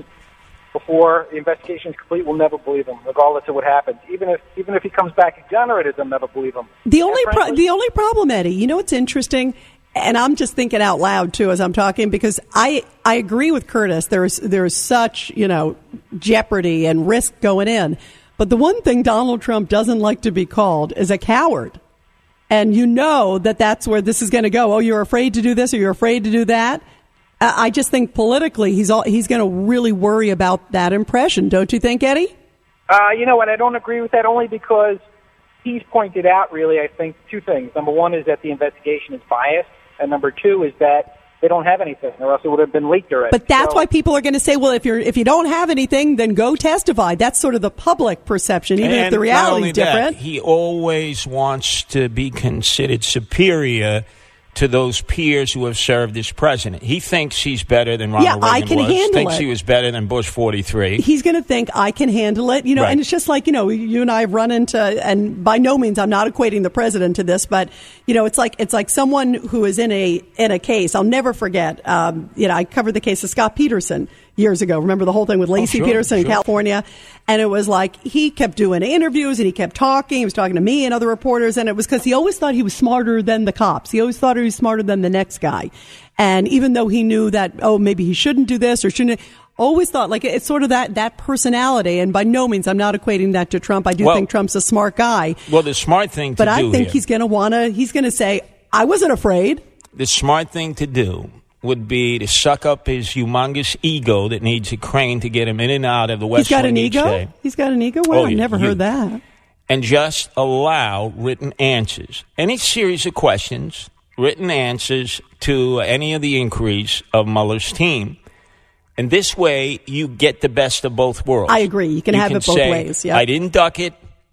before the investigation is complete, will never believe him, regardless of what happens. Even if even if he comes back exonerated, they'll never believe him. The only And pro- frankly- the only problem, Eddie, you know what's interesting, and I'm just thinking out loud too as I'm talking because I I agree with Curtis. There's there's such you know jeopardy and risk going in, but the one thing Donald Trump doesn't like to be called is a coward, and you know that that's where this is going to go. Oh, you're afraid to do this or you're afraid to do that. Uh, I just think politically he's all, he's going to really worry about that impression, don't you think, Eddie? Uh, you know what? I don't agree with that only because he's pointed out, really, I think, two things. Number one is that the investigation is biased, and number two is that they don't have anything, or else it would have been leaked already. But that's So- why people are going to say, well, if you're if you don't have anything, then go testify. That's sort of the public perception, even if And the not reality only is different. That, he always wants to be considered superior to those peers who have served as president. He thinks he's better than Ronald Yeah, I Reagan can was. handle Thinks it. he was better than Bush forty-three. He's going to think I can handle it, you know, Right. and it's just like, you know, you and I have run into, and by no means I'm not equating the president to this, but, you know, it's like, it's like someone who is in a, in a case. I'll never forget, um, you know, I covered the case of Scott Peterson years ago. Remember the whole thing with Lacey sure, Peterson in sure. California? And it was like, he kept doing interviews and he kept talking. He was talking to me and other reporters. And it was because he always thought he was smarter than the cops. He always thought he was smarter than the next guy. And even though he knew that, oh, maybe he shouldn't do this or shouldn't, always thought like it's sort of that, that personality. And by no means, I'm not equating that to Trump. I do Well- think Trump's a smart guy. Well, the smart thing to But do I think here, he's going to want to, he's going to say, I wasn't afraid. the smart thing to do would be to suck up his humongous ego that needs a crane to get him in and out of the West He's got Wing an each ego? day. He's got an ego? Well, Oh, I yeah, never huge. heard that. And just allow written answers. Any series of questions, written answers to any of the inquiries of Mueller's team. And this way, you get the best of both worlds. I agree. You can have it both say, ways, yeah. I didn't duck it,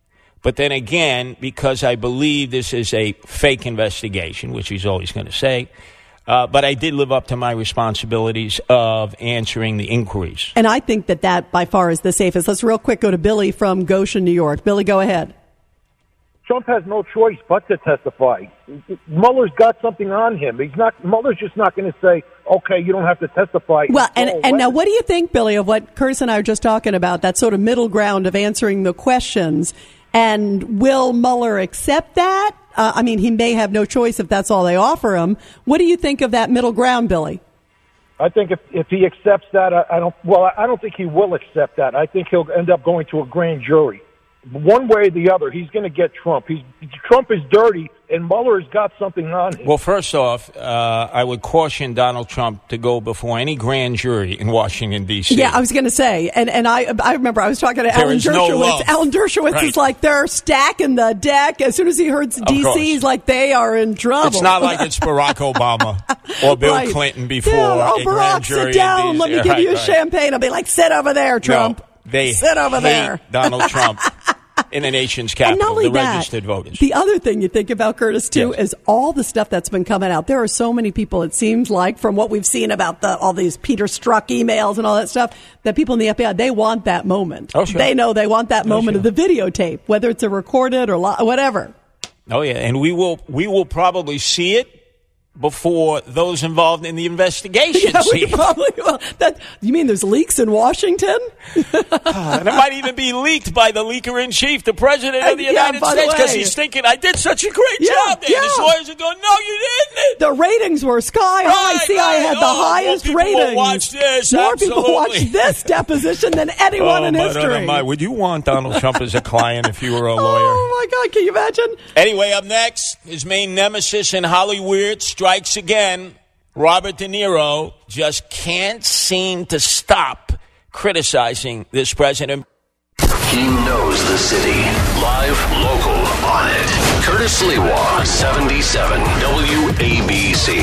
But then again, because I believe this is a fake investigation, which he's always going to say, uh, but I did live up to my responsibilities of answering the inquiries. And I think that that by far is the safest. Let's real quick go to Billy from Goshen, New York. Billy, go ahead. Trump has no choice but to testify. Mueller's got something on him. He's not. Mueller's just not going to say, "Okay, you don't have to testify." Well, and, Go and away. now what do you think, Billy, of what Curtis and I were just talking about, that sort of middle ground of answering the questions? And will Mueller accept that? Uh, I mean, he may have no choice if that's all they offer him. What do you think of that middle ground, Billy? I think if if he accepts that, I, I don't. Well, I don't think he will accept that. I think he'll end up going to a grand jury. One way or the other, he's going to get Trump. He's Trump is dirty, and Mueller's got something on him. Well, first off, uh, I would caution Donald Trump to go before any grand jury in Washington, D C Yeah, I was going to say, and, and I I remember I was talking to There Alan is no Dershowitz. love. Alan Dershowitz Right. is like, they're stacking the deck. As soon as he heard D course. C, he's like, they are in trouble. It's not like it's Barack Obama or Bill Right. Clinton before Yeah, oh, a grand Barack, jury. sit in down. D C. Let me Right, give you a right. champagne. I'll be like, sit over there, Trump. No, they sit over hate there. Donald Trump in the nation's And capital, not only the that, registered voters. the other thing you think about, Curtis, too, is all the stuff that's been coming out. There are so many people, it seems like, from what we've seen about the all these Peter Strzok emails and all that stuff, that people in the F B I, they want that moment. Oh, sure. They know they want that Oh, moment sure. of the videotape, whether it's a recorded or li- whatever. Oh, yeah, and we will we will probably see it before those involved in the investigation Yeah, see we it. probably will. That, you mean there's leaks in Washington? And it might even be leaked by the leaker-in-chief, the president of the Yeah, United by the States, because way. he's thinking, I did such a great Yeah, job there. yeah. His lawyers are going, no, you didn't. The ratings were sky high. Right, See, I right. had the Oh, more highest people will ratings. watch this, More people absolutely. watched this deposition than anyone oh, in my, history. my, my. Would you want Donald Trump as a client if you were a lawyer? Oh, my God. Can you imagine? Anyway, up next, his main nemesis in Hollywood strikes again. Robert De Niro just can't seem to stop criticizing this president. He knows the city. Live, local, on it. Curtis Lewa, seventy-seven W A B C.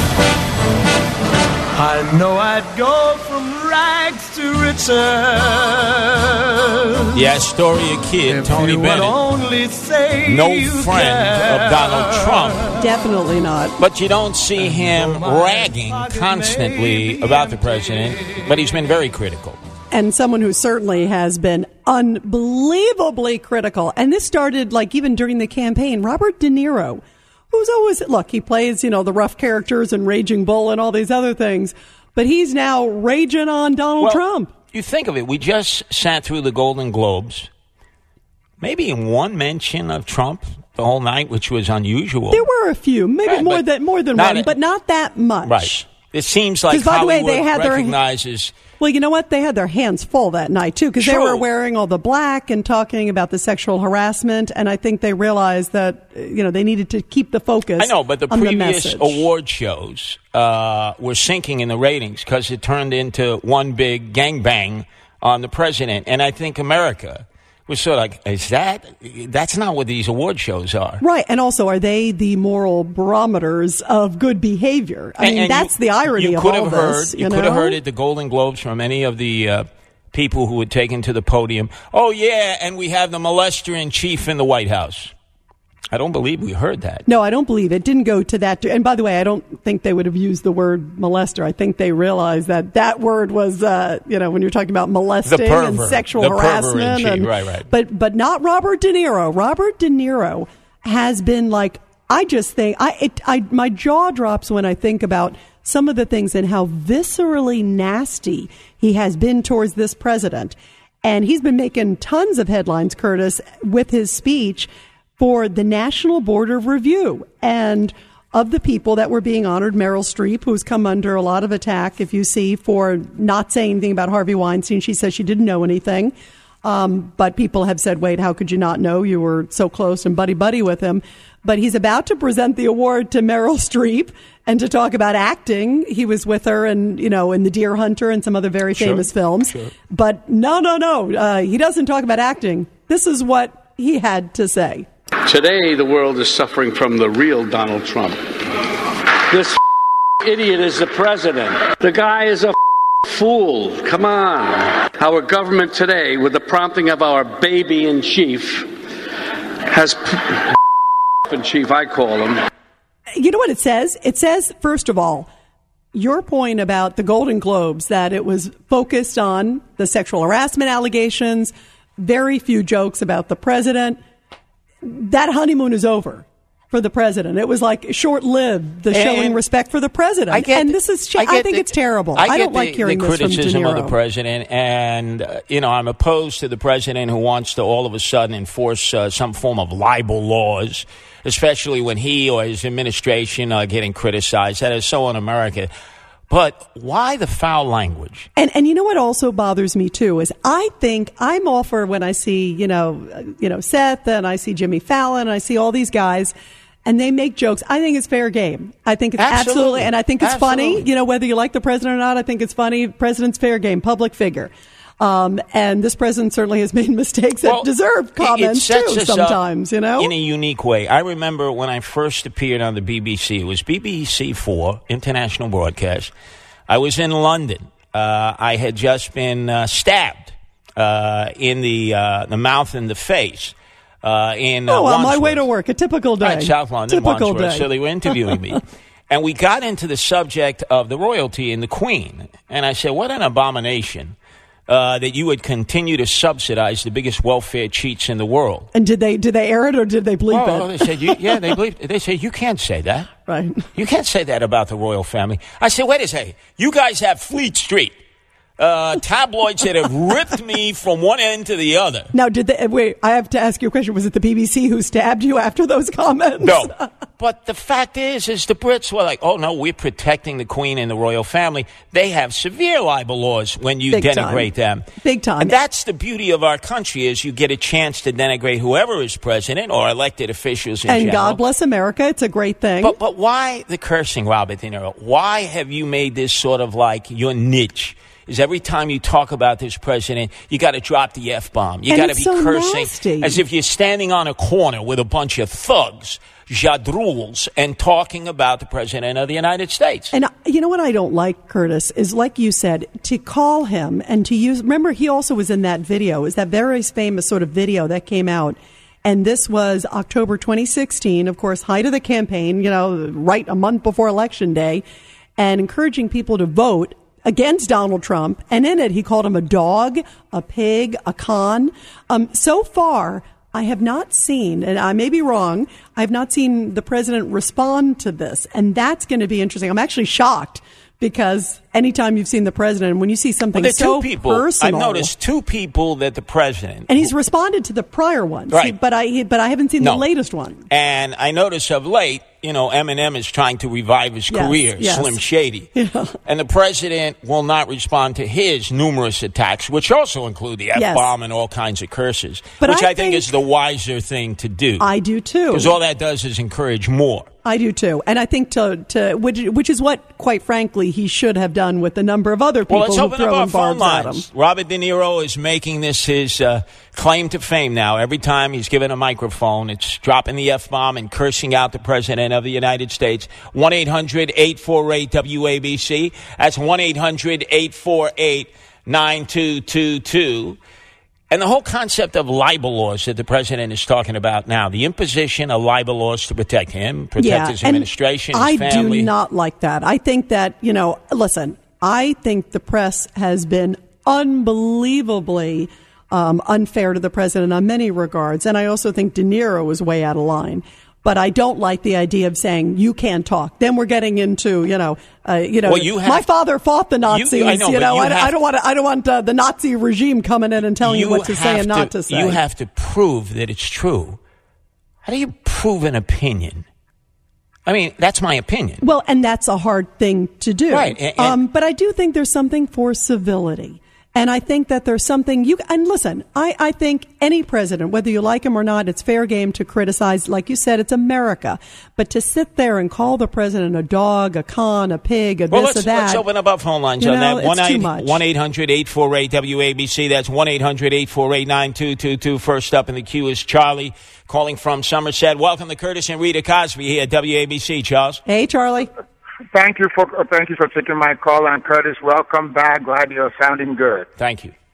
I know I'd go from rags to riches. The Astoria kid, If Tony you would Bennett, only say no you friend care. of Donald Trump. Definitely not. But you don't see him ragging constantly about the president, but he's been very critical. And someone who certainly has been unbelievably critical. And this started, like, even during the campaign. Robert De Niro, who's always, look, he plays, you know, the rough characters in Raging Bull and all these other things, but he's now raging on Donald Well, Trump. You think of it, we just sat through the Golden Globes, maybe in one mention of Trump the whole night, which was unusual. There were a few, maybe Right, more but than more than not one, a- but not that much. Right. It seems like 'Cause, by the way, Hollywood they had their- recognizes... Well, you know what? They had their hands full that night, too, because they True. were wearing all the black and talking about the sexual harassment, and I think they realized that, uh, you know, they needed to keep the focus I know, but the on the previous message. award shows uh, were sinking in the ratings because it turned into one big gangbang on the president. And I think America was sort of like, is that, that's not what these award shows are. Right, and also, are they the moral barometers of good behavior? I And- mean, and that's you- the irony you of could all have heard, this. You, You could have know? heard at the Golden Globes from any of the uh, people who were taken to the podium, oh, yeah, and we have the molester in chief in the White House. I don't believe we heard that. No, I don't believe it. Didn't go to that. And by the way, I don't think they would have used the word molester. I think they realized that that word was, uh, you know, when you're talking about molesting The pervert. and sexual The pervert in harassment. chief. And, Right, right. But, but not Robert De Niro. Robert De Niro has been like, I just think, I, it, I, my jaw drops when I think about some of the things and how viscerally nasty he has been towards this president. And he's been making tons of headlines, Curtis, with his speech for the National Board of Review. And of the people that were being honored, Meryl Streep, who's come under a lot of attack, if you see, for not saying anything about Harvey Weinstein. She says she didn't know anything. Um, but people have said, wait, how could you not know? You were so close and buddy-buddy with him. But he's about to present the award to Meryl Streep and to talk about acting. He was with her and, you know, in The Deer Hunter and some other very Sure, famous films. sure. But no, no, no. Uh, he doesn't talk about acting. This is what he had to say. Today, the world is suffering from the real Donald Trump. This idiot is the president. The guy is a fool. Come on. Our government today, with the prompting of our baby in chief, has in chief, I call him. You know what it says? It says, first of all, your point about the Golden Globes, that it was focused on the sexual harassment allegations, very few jokes about the president. That honeymoon is over for the president. It was like short-lived, the And showing respect for the president. I get and the- this is, sh- I I, get think the- it's terrible. I, I, get don't the, like hearing the this from De criticism of the Niro. president, and uh, you know, I'm opposed to the president who wants to all of a sudden enforce uh, some form of libel laws, especially when he or his administration are getting criticized. That is so un-American. But why the foul language? And and you know what also bothers me too is I think I'm all for when I see you know uh, you know Seth and I see Jimmy Fallon and I see all these guys and they make jokes. I think it's fair game. I think it's absolutely, Absolutely. and I think it's Absolutely. funny. You know, whether you like the president or not, I think it's funny. President's fair game, public figure. Um, and this president certainly has made mistakes that Well, deserve it- comments it sets too. us up Sometimes, you know, in a unique way. I remember when I first appeared on the B B C. It was B B C four, international broadcast. I was in London. Uh, I had just been uh, stabbed uh, in the uh, the mouth and the face. Uh, in uh, oh, on my Wandsworth. way to work, a typical day, Right, South London, typical Wandsworth. day. So they were interviewing me. And we got into the subject of the royalty and the Queen. And I said, what an abomination uh, that you would continue to subsidize the biggest welfare cheats in the world. And did they did they air it or did they bleep Oh, it? they said, you, yeah, they bleeped it. They said, you can't say that. Right. You can't say that about the royal family. I said, wait a second. You guys have Fleet Street. Uh, tabloids that have ripped me from one end to the other. Now, did they, wait, I have to ask you a question. Was it the B B C who stabbed you after those comments? No. But the fact is, is the Brits were like, oh, no, we're protecting the Queen and the royal family. They have severe libel laws when you Big denigrate time. them. Big time. And that's the beauty of our country is you get a chance to denigrate whoever is president or elected officials in And general. God bless America. It's a great thing. But, but why the cursing, Robert De Niro? Why have you made this sort of like your niche? Is every time you talk about this president, you got to drop the F-bomb. You And got to it's be so cursing nasty. as if you're standing on a corner with a bunch of thugs, jadruls, and talking about the president of the United States. And uh, you know what I don't like, Curtis, is like you said, to call him and to use, remember he also was in that video, is that very famous sort of video that came out. And this was October twenty sixteen, of course, height of the campaign, you know, right a month before Election Day, and encouraging people to vote against Donald Trump. And in it, he called him a dog, a pig, a con. Um, so far, I have not seen, and I may be wrong, I have not seen the president respond to this. And that's going to be interesting. I'm actually shocked because anytime you've seen the president, when you see something Well, there are so two people. personal. I've noticed two people that the president, And he's responded to the prior ones. Right. But I, but I haven't seen No. the latest one. and I notice of late, you know, Eminem is trying to revive his Yes, career, yes. Slim Shady. And the president will not respond to his numerous attacks, which also include the F-bomb and all kinds of curses, But which I I, think, think- is the wiser thing to do. I do too. Because all that does is encourage more. I do too, and I think to to which, which is what, quite frankly, he should have done with a number of other people Well, let's who open throw up our in phone barbs at him. lines. Robert De Niro is making this his uh, claim to fame now. Every time he's given a microphone, it's dropping the F-bomb and cursing out the President of the United States. one eight hundred eight four eight W A B C. That's one eight hundred eight four eight nine two two two. And the whole concept of libel laws that the president is talking about now, the imposition of libel laws to protect him, protect Yeah, his and administration, his I family. do not like that. I think that, you know, listen, I think the press has been unbelievably um, unfair to the president on many regards. And I also think De Niro is way out of line. But I don't like the idea of saying you can't talk. Then we're getting into, you know, uh, you know, Well, you have- my father fought the Nazis. You- I know, you but know, you I, have- I don't want to, I don't want uh, the Nazi regime coming in and telling you, what to say have and not to say. You have to prove that it's true. How do you prove an opinion? I mean, that's my opinion. Well, and that's a hard thing to do. Right, and- um, but I do think there's something for civility. And I think that there's something you, and listen, I, I think any president, whether you like him or not, it's fair game to criticize. Like you said, it's America. But to sit there and call the president a dog, a con, a pig, a Well, this, let's, or that. let's open up our phone lines you on know, that. it's too much. one eight hundred eight four eight W A B C. That's one eight hundred eight four eight nine two two two. First up in the queue is Charlie calling from Somerset. Welcome to Curtis and Rita Cosby here at W A B C, Charles. Hey, Charlie. Thank you for uh, thank you for taking my call, and Curtis, welcome back. Glad you're sounding good. Thank you.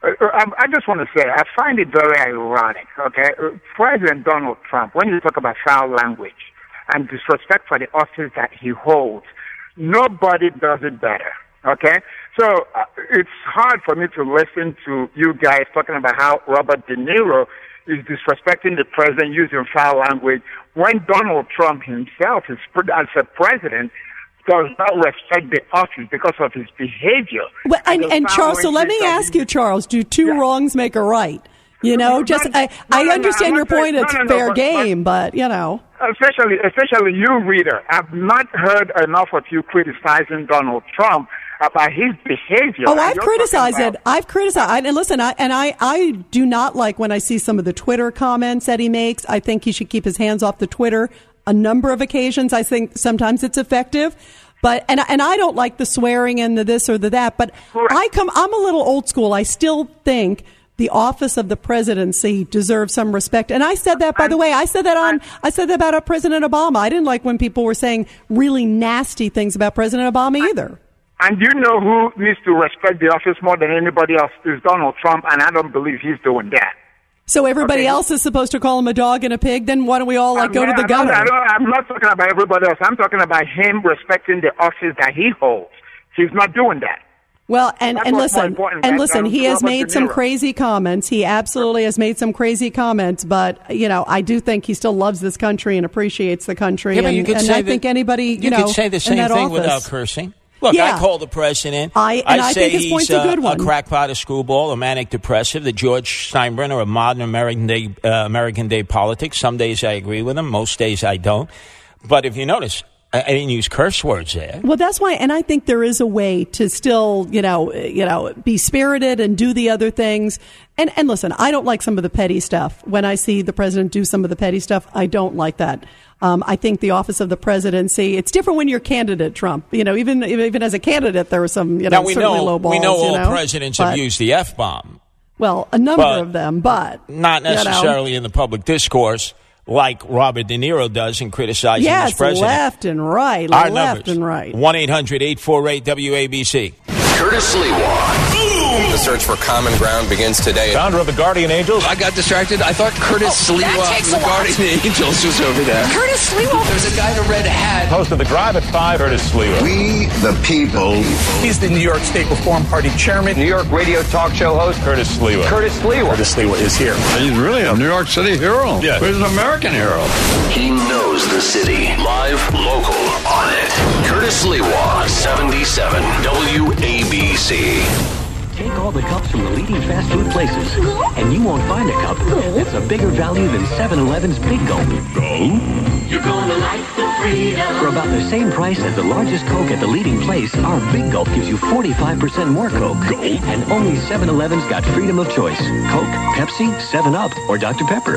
Uh, I, I just want to say, I find it very ironic, okay? Uh, President Donald Trump, when you talk about foul language and disrespect for the office that he holds, nobody does it better, okay? So uh, it's hard for me to listen to you guys talking about how Robert De Niro is disrespecting the president using foul language when Donald Trump himself, is, as a president, does not respect the office because of his behavior. Well, and, and Charles, so let me ask you, Charles, do two yeah. wrongs make a right? You know, just I, I no, no, understand no, your point. No, it's no, no, fair but, game, but, but, you know. Especially, especially you, reader. I've not heard enough of you criticizing Donald Trump about his behavior. Oh, I've criticized it. I've criticized. And listen, I, and I, I do not like when I see some of the Twitter comments that he makes. I think he should keep his hands off the Twitter. A number of occasions, I think sometimes it's effective. But and and I don't like the swearing and the this or the that. But I come. I'm a little old school. I still think the office of the presidency deserves some respect. And I said that, by the way, I said that on, I said that about President Obama. I didn't like when people were saying really nasty things about President Obama either. And you know who needs to respect the office more than anybody else is Donald Trump, and I don't believe he's doing that. So everybody okay. else is supposed to call him a dog and a pig? Then why don't we all like go I'm, to the I'm governor? Not, I don't, I'm not talking about everybody else. I'm talking about him respecting the office that he holds. He's not doing that. Well, and, and listen, and listen, he has Robert made some crazy comments. He absolutely has made some crazy comments, but, you know, I do think he still loves this country and appreciates the country. Yeah, but and, you could and say I that, think anybody, you, you know, could say the same in that thing office, without cursing. Look, yeah. I call the president. I, and I, I say think his he's point's a good one. a crackpot, a screwball, a manic depressive, the George Steinbrenner of modern American day, uh, American day politics. Some days I agree with him. Most days I don't. But if you notice, I didn't use curse words there. Well, that's why, and I think there is a way to still, you know, you know, be spirited and do the other things. And and listen, I don't like some of the petty stuff. When I see the president do some of the petty stuff, I don't like that. Um, I think the office of the presidency, it's different when you're candidate Trump. You know, even even as a candidate, there were some, you know, now we certainly know, low balls. We know all you know, presidents but, have used the F-bomb. Well, a number but of them, but not necessarily you know. in the public discourse. Like Robert De Niro does in criticizing yes, his president. left and right, Our left numbers, and right. one eight hundred eight four eight W A B C. Curtis Lewa. The search for common ground begins today. Founder of the Guardian Angels. I got distracted. I thought Curtis Oh, Lewa, that takes the a lot. Guardian Angels, was over there. Curtis Lewa. There's a guy in a red hat. Host of the Drive at Five, Curtis Lewa. We, the people. He's the New York State Reform Party chairman. New York radio talk show host, Curtis Lewa. Curtis Lewa. Curtis Lewa is here. He's really a New York City hero. Yeah. He's an American hero. He knows the city. Live, local, on it. Curtis Lewa, seventy-seven W A B C. Take all the cups from the leading fast food places, and you won't find a cup that's a bigger value than seven eleven's Big Gulp. Go. You're gonna like the freedom. For about the same price as the largest Coke at the leading place, our Big Gulp gives you forty-five percent more Coke. Go. And only seven eleven's got freedom of choice. Coke, Pepsi, seven up, or Doctor Pepper.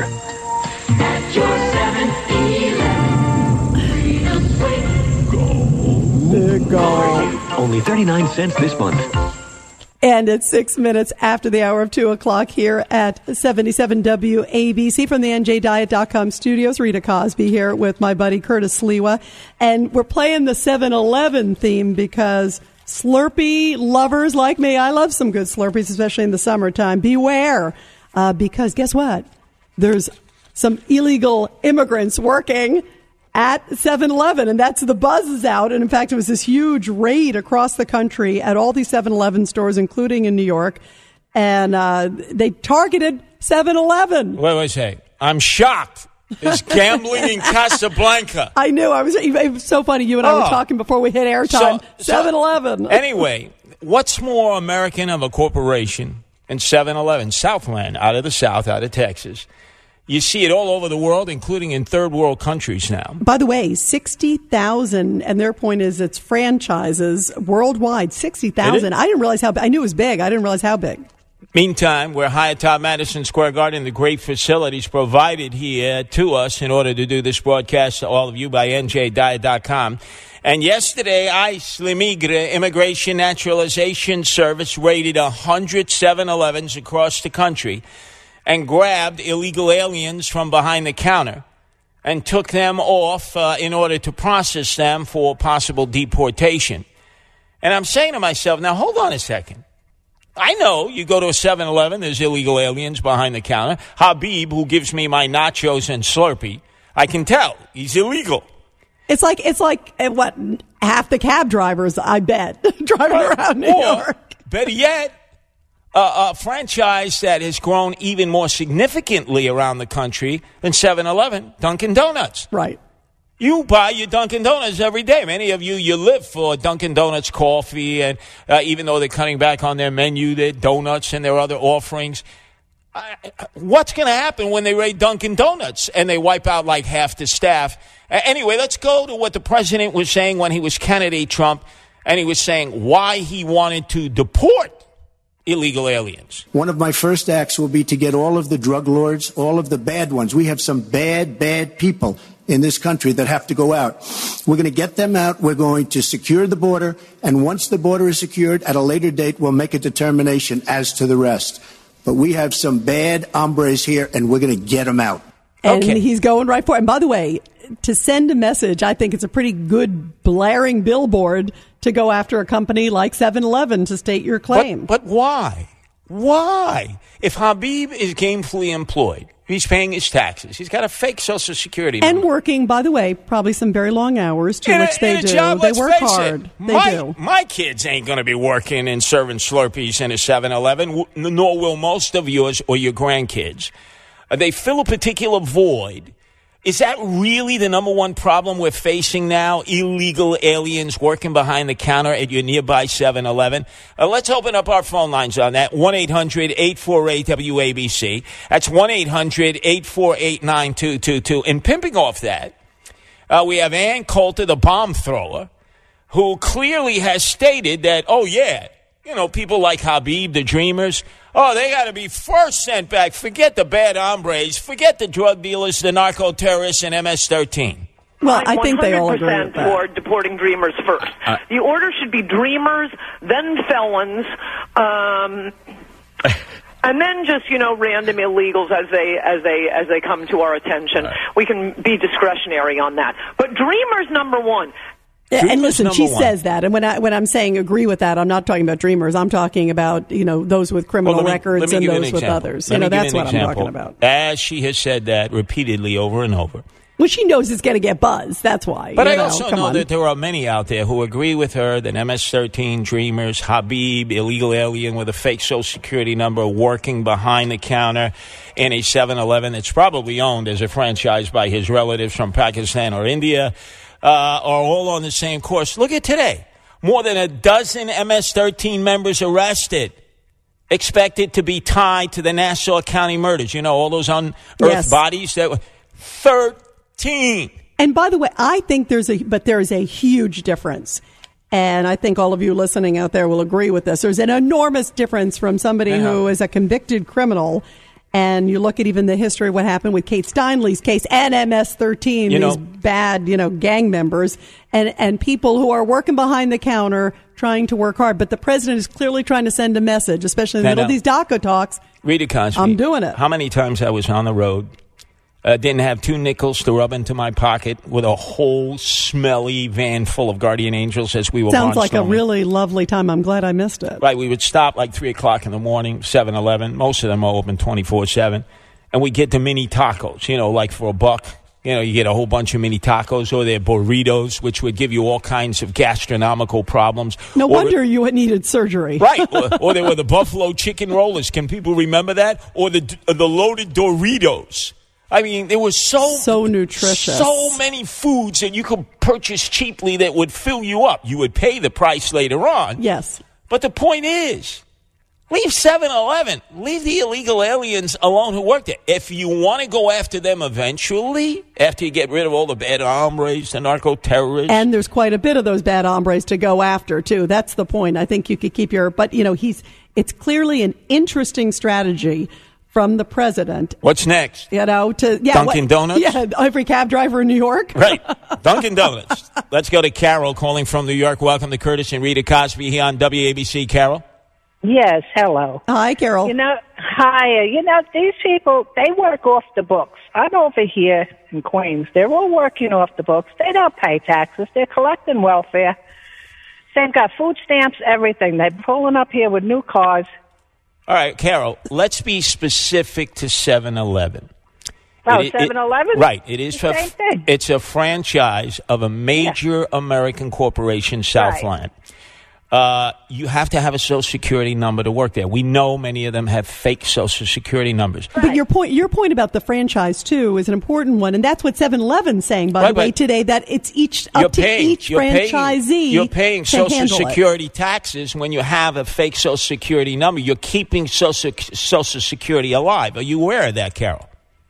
At your seven eleven. Freedom's way. Go. Big Gulp. Only thirty-nine cents this month. And it's six minutes after the hour of two o'clock here at seventy-seven W A B C from the N J Diet dot com studios. Rita Cosby here with my buddy Curtis Lewa. And we're playing the seven eleven theme because Slurpee lovers like me, I love some good Slurpees, especially in the summertime. Beware, uh, because guess what? There's some illegal immigrants working at seven eleven, and that's the buzz is out. And in fact, it was this huge raid across the country at all these seven eleven stores, including in New York, and uh, they targeted seven eleven. Wait, wait a second. I'm shocked. There's gambling in Casablanca. I knew. I was. It was so funny. You and I Oh. were talking before we hit airtime. seven eleven. Anyway, what's more American of a corporation than seven eleven? Southland, out of the South, out of Texas. You see it all over the world, including in third world countries now. By the way, sixty thousand, and their point is it's franchises worldwide, sixty thousand. I didn't realize how I knew it was big. I didn't realize how big. Meantime, we're high atop Madison Square Garden, the great facilities provided here to us in order to do this broadcast to all of you by N J Diet dot com. And yesterday, ICE Limigre, Immigration Naturalization Service, raided one hundred seven elevens across the country and grabbed illegal aliens from behind the counter and took them off uh, in order to process them for possible deportation. And I'm saying to myself, now hold on a second. I know. You go to a seven eleven, there's illegal aliens behind the counter. Habib, who gives me my nachos and Slurpee, I can tell he's illegal. It's like it's like uh, what half the cab drivers, I bet, driving around New or, York. Better yet, uh, a franchise that has grown even more significantly around the country than seven eleven, Dunkin' Donuts. Right. You buy your Dunkin' Donuts every day. Many of you, you live for Dunkin' Donuts coffee, and uh, even though they're cutting back on their menu, their donuts and their other offerings. I, what's going to happen when they raid Dunkin' Donuts and they wipe out like half the staff? Uh, anyway, let's go to what the president was saying when he was candidate Trump, and he was saying why he wanted to deport illegal aliens. One of my first acts will be to get all of the drug lords, all of the bad ones. We have some bad, bad people in this country that have to go out. We're going to get them out. We're going to secure the border. And once the border is secured, at a later date, we'll make a determination as to the rest. But we have some bad hombres here, and we're going to get them out. And Okay. he's going right for it. And by the way, to send a message, I think it's a pretty good blaring billboard to go after a company like seven eleven to state your claim. But, but why? Why? If Habib is gainfully employed, he's paying his taxes, he's got a fake Social Security number. And working, by the way, probably some very long hours, to In a- which they in a do. job, they let's work face it, hard. They my, do. My kids ain't going to be working and serving Slurpees in a seven eleven, w- nor will most of yours or your grandkids. Uh, they fill a particular void. Is that really the number one problem we're facing now? Illegal aliens working behind the counter at your nearby seven eleven? Uh, let's open up our phone lines on that. one eight hundred eight four eight W A B C. That's one eight hundred eight four eight nine two two two. And pimping off that, uh, we have Ann Coulter, the bomb thrower, who clearly has stated that, oh, yeah, you know, people like Habib, the Dreamers, oh, they got to be first sent back. Forget the bad hombres. Forget the drug dealers, the narco-terrorists, and M S thirteen. Well, I think they all agree with one hundred percent that. for deporting Dreamers first. Uh, the order should be Dreamers, then felons, um, and then just, you know, random illegals as they as they as they come to our attention. Right. We can be discretionary on that. But Dreamers number one. Yeah, and Dreamers listen, number she one. says that, and when I when I'm saying agree with that, I'm not talking about Dreamers. I'm talking about, you know, those with criminal Well, let me- records let me and give you an those with example. others. Let you me know, give you that's an what example. I'm talking about. As she has said that repeatedly over and over. Well, she knows it's going to get buzz. That's why. But you I know, also come know on. that there are many out there who agree with her that M S thirteen, Dreamers, Habib, illegal alien with a fake Social Security number working behind the counter in a seven eleven that's probably owned as a franchise by his relatives from Pakistan or India, uh, are all on the same course. Look at today. More than a dozen M S thirteen members arrested, expected to be tied to the Nassau County murders. You know, all those unearthed Yes. bodies that were thirteen. And by the way, I think there's a, but there is a huge difference. And I think all of you listening out there will agree with this. There's an enormous difference from somebody Yeah. who is a convicted criminal. And you look at even the history of what happened with Kate Steinley's case and M S thirteen, You these know- bad, you know, gang members and, and people who are working behind the counter trying to work hard. But the president is clearly trying to send a message, especially in the I middle of know. these DACA talks. Rita Cosby. I'm doing it. How many times I was on the road, uh, didn't have two nickels to rub into my pocket with a whole smelly van full of guardian angels as we were Sounds like a barnstorming. really lovely time. I'm glad I missed it. Right, we would stop like three o'clock in the morning, seven eleven. Most of them are open twenty-four seven. And we get the mini tacos, you know, like for a buck. You know, you get a whole bunch of mini tacos, or they're burritos, which would give you all kinds of gastronomical problems. No Or- wonder you had needed surgery. Right. Or, or there were the buffalo chicken rollers. Can people remember that? Or the the loaded Doritos. I mean, there was so So nutritious. so many foods that you could purchase cheaply that would fill you up. You would pay the price later on. Yes. But the point is, leave seven eleven. Leave the illegal aliens alone who work there. If you want to go after them eventually, after you get rid of all the bad hombres, the narco-terrorists. And there's quite a bit of those bad hombres to go after, too. That's the point. I think you could keep your, but, you know, he's, it's clearly an interesting strategy from the president. What's next? You know, to, yeah. Dunkin' what- Donuts? Yeah, every cab driver in New York. Right. Dunkin' Donuts. Let's go to Carol calling from New York. Welcome to Curtis and Rita Cosby here on W A B C. Carol? Yes, hello. Hi, Carol. You know, hi. You know, these people, they work off the books. I'm over here in Queens. They're all working off the books. They don't pay taxes. They're collecting welfare. They've got food stamps, everything. They're pulling up here with new cars. All right, Carol, let's be specific to seven eleven. Oh, It- it- seven eleven? Right. It is The a, same thing. It's a franchise of a major American corporation, Southland. Uh, you have to have a Social Security number to work there. We know many of them have fake Social Security numbers. But your point, your point about the franchise too is an important one, and that's what seven eleven's saying, by Right, the way, but today. That it's each You're up to paying, each you're paying- franchisee. You're paying to Social handle it. Security taxes when you have a fake Social Security number. You're keeping Social, Social Security alive. Are you aware of that, Carol?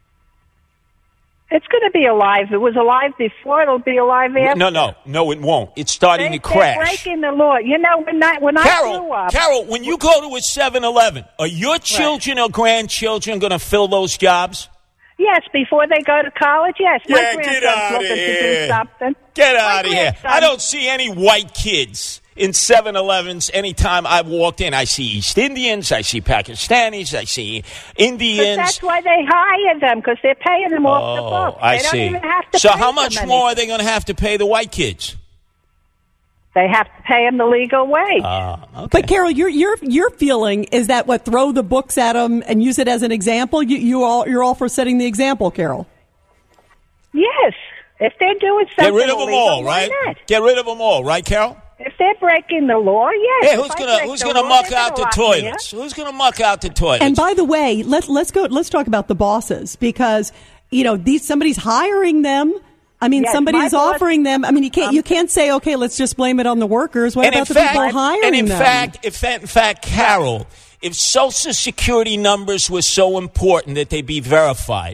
It's going to be alive. It was alive before. It'll be alive after. No, no, no, it won't. It's starting They, to crash. They're breaking the law. You know, when I when I Carol, grew up, Carol, when you go to a seven eleven, are your children or grandchildren going to fill those jobs? yes, before they go to college, yes. My Yeah, get grandson's outta looking to here. do something. Get My out of here. grandson- I don't see any white kids in seven elevens anytime I've walked in. I see East Indians, I see Pakistanis, I see But Indians. that's why they hire them, because they're paying them off the Oh, books. I they don't see. even have to So pay how them much anything. more are they going to have to pay the white kids? They have to pay them the legal wage. Uh, But Carol, your your your feeling is that what throw the books at them and use it as an example. You you all you're all for setting the example, Carol. Yes, if they're doing something Get rid of them illegal, all, why right? not? Get rid of them all, right, Carol? If they're breaking the law, yes. Hey, If who's I gonna break who's the gonna law, muck they're out the gonna lock me toilets? Who's gonna muck out the toilets? And by the way, let's let's go. Let's talk about the bosses because you know these somebody's hiring them. I mean, Yes, somebody my is boss- offering them. I mean, you can't Um, you can't say okay, let's just blame it on the workers. What and about in the fact, people hiring and in them? fact, if in fact, Carol, if Social Security numbers were so important that they be verified,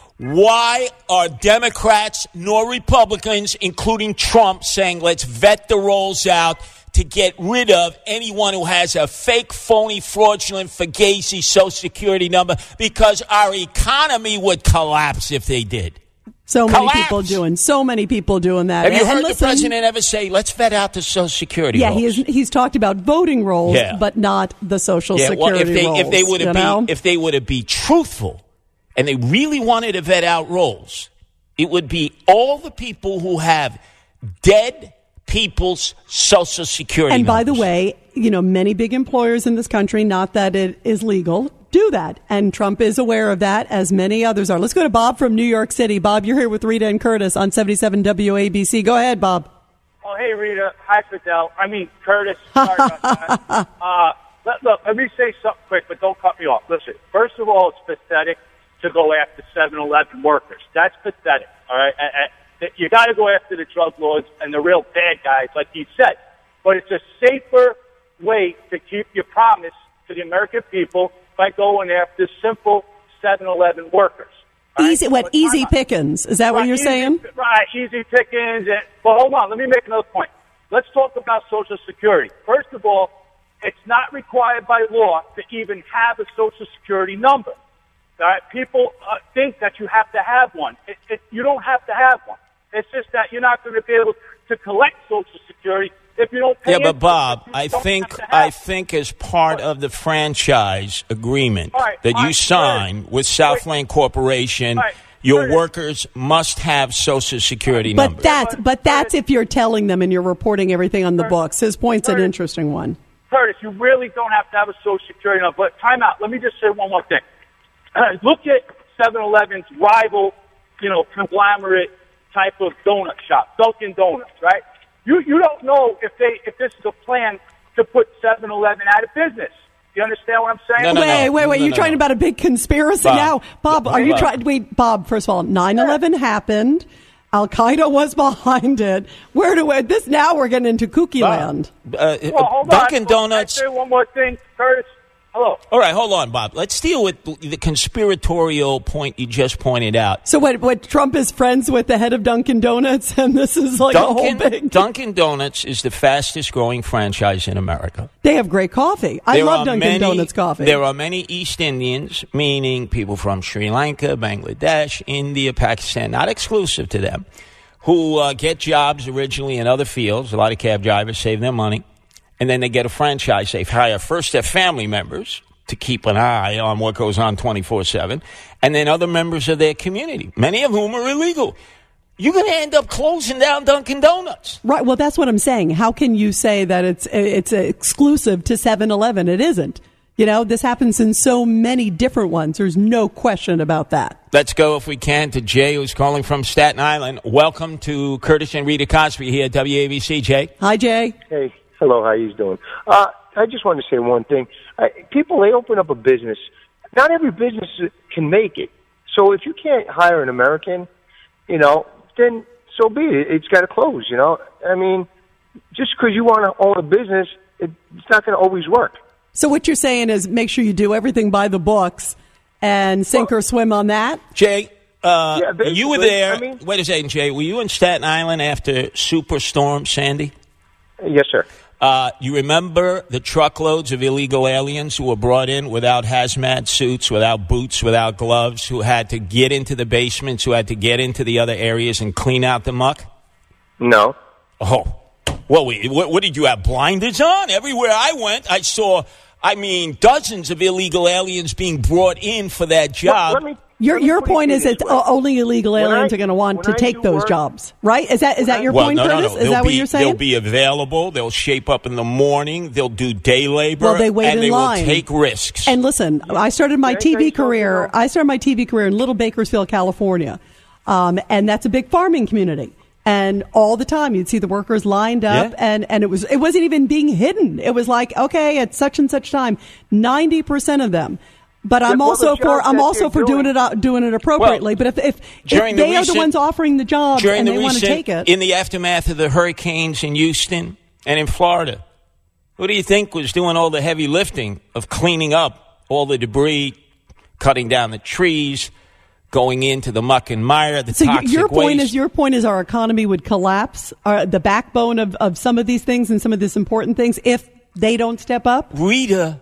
why are Democrats nor Republicans, including Trump, saying let's vet the rolls out to get rid of anyone who has a fake, phony, fraudulent, fugazi Social Security number? Because our economy would collapse if they did. So many Collapse. people doing so many people doing that. Have you And heard listen, the president ever say, let's vet out the Social Security Yeah, rolls? he is, he's talked about voting rolls, Yeah. but not the Social Yeah, well, Security if they rolls. if they would you have know? be if they would have be truthful, and they really wanted to vet out rolls, it would be all the people who have dead people's Social Security And by the numbers. way, you know, many big employers in this country, not that it is legal, do that. And Trump is aware of that, as many others are. Let's go to Bob from New York City. Bob, you're here with Rita and Curtis on seventy-seven W A B C. Go ahead, Bob. Oh, hey, Rita. Hi, Fidel. I mean, Curtis. Sorry about that. Uh, let, look, let me say something quick, but don't cut me off. Listen, first of all, it's pathetic to go after seven eleven workers. That's pathetic, all right? And, and you got to go after the drug lords and the real bad guys, like you said. But it's a safer way to keep your promise to the American people by going after simple seven eleven workers. Easy, what, easy pickings? Is that what Right, you're easy- saying? Right, easy pickings. And, but hold on, let me make another point. Let's talk about Social Security. First of all, it's not required by law to even have a Social Security number. All right? People uh, think that you have to have one. It, it, you don't have to have one. It's just that you're not going to be able to collect Social Security if you don't pay Yeah, into but it. Bob, You I don't think have to have I it. think as part of the franchise agreement All right, that all you right, sign with Southland Corporation, All right, your Curtis. workers must have Social Security But numbers. that's but that's if you're telling them and you're reporting everything on the books. His point's an Curtis. interesting one. Curtis, you really don't have to have a Social Security number. But time out. Let me just say one more thing. Look at seven eleven's rival, you know, conglomerate type of donut shop, Dunkin' Donuts, right? You you don't know if they if this is a plan to put seven eleven out of business. You understand what I'm saying? No, no, wait, no. wait, wait! No, You're no, trying no. about a big conspiracy Bob. now, Bob. Are you Bob. trying? Wait, Bob. First of all, nine eleven happened. Al Qaeda was behind it. Where do we, this now? We're getting into kooky Bob, land. uh, Well, hold Dunkin' on. Donuts. Can I say one more thing, Curtis? Hello. All right, hold on, Bob. Let's deal with the conspiratorial point you just pointed out. So what? What? Trump is friends with the head of Dunkin' Donuts, and this is like a whole Dunkin', big. Dunkin' Donuts is the fastest growing franchise in America. They have great coffee. I There love are Dunkin' many- Donuts coffee. There are many East Indians, meaning people from Sri Lanka, Bangladesh, India, Pakistan, not exclusive to them, who uh, get jobs originally in other fields. A lot of cab drivers save their money, and then they get a franchise. They hire first their family members to keep an eye on what goes on twenty-four seven, and then other members of their community, many of whom are illegal. You're going to end up closing down Dunkin' Donuts. Right. Well, that's what I'm saying. How can you say that it's it's exclusive to seven eleven? It isn't. You know, this happens in so many different ones. There's no question about that. Let's go, if we can, to Jay, who's calling from Staten Island. Welcome to Curtis and Rita Cosby here at W A B C. Jay. Hi, Jay. Hey, hello. How you doing? Uh, I just wanted to say one thing. I, people, they open up a business. Not every business can make it. So if you can't hire an American, you know, then so be it. It's got to close, you know. I mean, just because you want to own a business, it, it's not going to always work. So what you're saying is make sure you do everything by the books and sink or swim on that? Jay, uh, Yeah, basically, you were there. I mean- wait a second, Jay. Were you in Staten Island after Superstorm Sandy? Yes, sir. Uh, you remember the truckloads of illegal aliens who were brought in without hazmat suits, without boots, without gloves, who had to get into the basements, who had to get into the other areas and clean out the muck? No. Oh. Well, we, what, what did you have, blinders on? Everywhere I went, I saw, I mean, dozens of illegal aliens being brought in for that job. Let me, Your let me your put it point is this that way. o- only illegal When aliens I- are going to want when to I take do those work- jobs, right? Is that is that your well, point, no, Curtis? no, no. Is They'll that be, what you're saying? They'll be available. They'll shape up in the morning. They'll do day labor. Well, they wait and in they line. will take risks. And listen, I started my Can I T tell V you something, career. though? I started my T V career in Little Bakersfield, California, um, and that's a big farming community. And all the time, you'd see the workers lined up, Yeah. and, and it was it wasn't even being hidden. It was like, okay, at such and such time, ninety percent of them. But I'm well, also the for jobs I'm that also they're for doing doing- it uh, doing it appropriately. Well, but if if, during if the they are recent- the ones offering the jobs During and the they want to recent, take it, in the aftermath of the hurricanes in Houston and in Florida, who do you think was doing all the heavy lifting of cleaning up all the debris, cutting down the trees, going into the muck and mire, the so your- toxic your point waste? is your point is our economy would collapse, uh, the backbone of, of some of these things and some of these important things if they don't step up. Rita,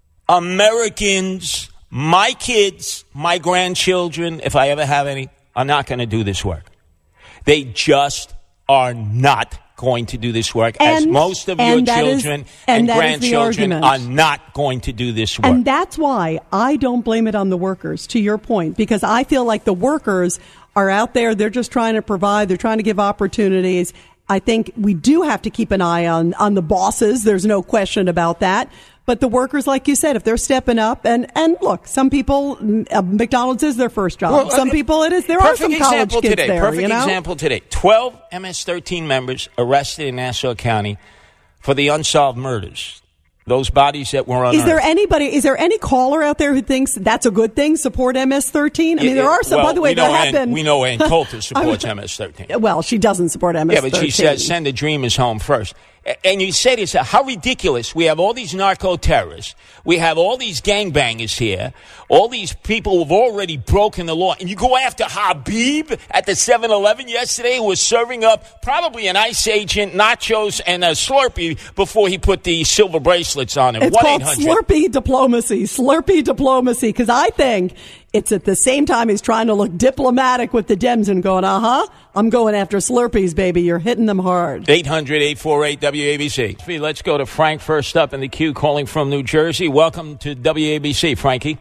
Americans, my kids, my grandchildren, if I ever have any, are not going to do this work. They just are not going to do this work, as And- most of your and that is- children and and, that is the grandchildren argument. are not going to do this work. And that's why I don't blame it on the workers, to your point, because I feel like the workers are out there. They're just trying to provide. They're trying to give opportunities. I think we do have to keep an eye on, on the bosses. There's no question about that. But the workers, like you said, if they're stepping up, and, and look, some people, uh, McDonald's is their first job. Well, some uh, people it is. There are perfect some college example kids today. there. Perfect you know? example today. Twelve M S thirteen members arrested in Nassau County for the unsolved murders. Those bodies that were unearthed. Is there anybody? Is there any caller out there who thinks that's a good thing? Support M S thirteen. I mean, there are some. Well, by the way, we know there have Ann, been. We know Ann Coulter supports M S thirteen. Well, she doesn't support M S Yeah, thirteen. but she says send the dreamers home first. A- And you say to yourself, how ridiculous. We have all these narco-terrorists. We have all these gangbangers here. All these people who have already broken the law. And you go after Habib at the seven eleven yesterday, who was serving up probably an ICE agent, nachos, and a Slurpee before he put the silver bracelets on him. It's called Slurpee diplomacy. Slurpee diplomacy. Because I think it's at the same time he's trying to look diplomatic with the Dems and going, uh huh, I'm going after Slurpees, baby. You're hitting them hard. eight hundred, eight four eight, W A B C. Let's go to Frank first up in the queue, calling from New Jersey. Welcome to W A B C, Frankie.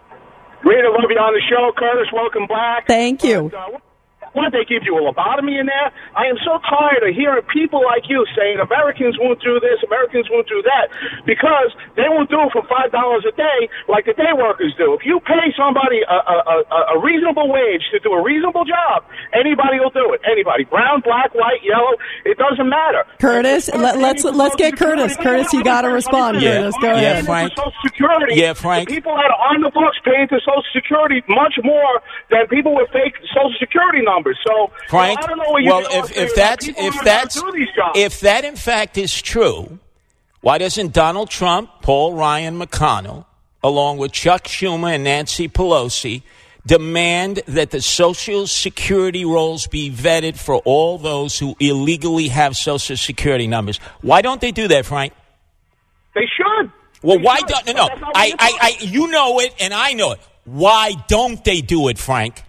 Rita, love you on the show. Curtis, welcome back. Thank you. But, uh, what, they give you a lobotomy in there? I am so tired of hearing people like you saying Americans won't do this, Americans won't do that, because they won't do it for five dollars a day like the day workers do. If you pay somebody a, a, a, a reasonable wage to do a reasonable job, anybody will do it. Anybody. Brown, black, white, yellow, it doesn't matter. Curtis, let, let's let's get Curtis. Curtis, you got to respond, Yeah. Curtis. Go Yeah, ahead. Frank. Social Security. Yeah, Frank. The people that are on the books paying to Social Security much more than people with fake Social Security numbers. So, Frank, so I don't know what you well, can if, say if about that's people if who that's don't do these jobs. if that in fact is true, why doesn't Donald Trump, Paul Ryan McConnell, along with Chuck Schumer and Nancy Pelosi, demand that the Social Security rolls be vetted for all those who illegally have Social Security numbers? Why don't they do that, Frank? They should. Well, They why should, don't but no? that's not what I, you're I, I, you know it, and I know it. Why don't they do it, Frank?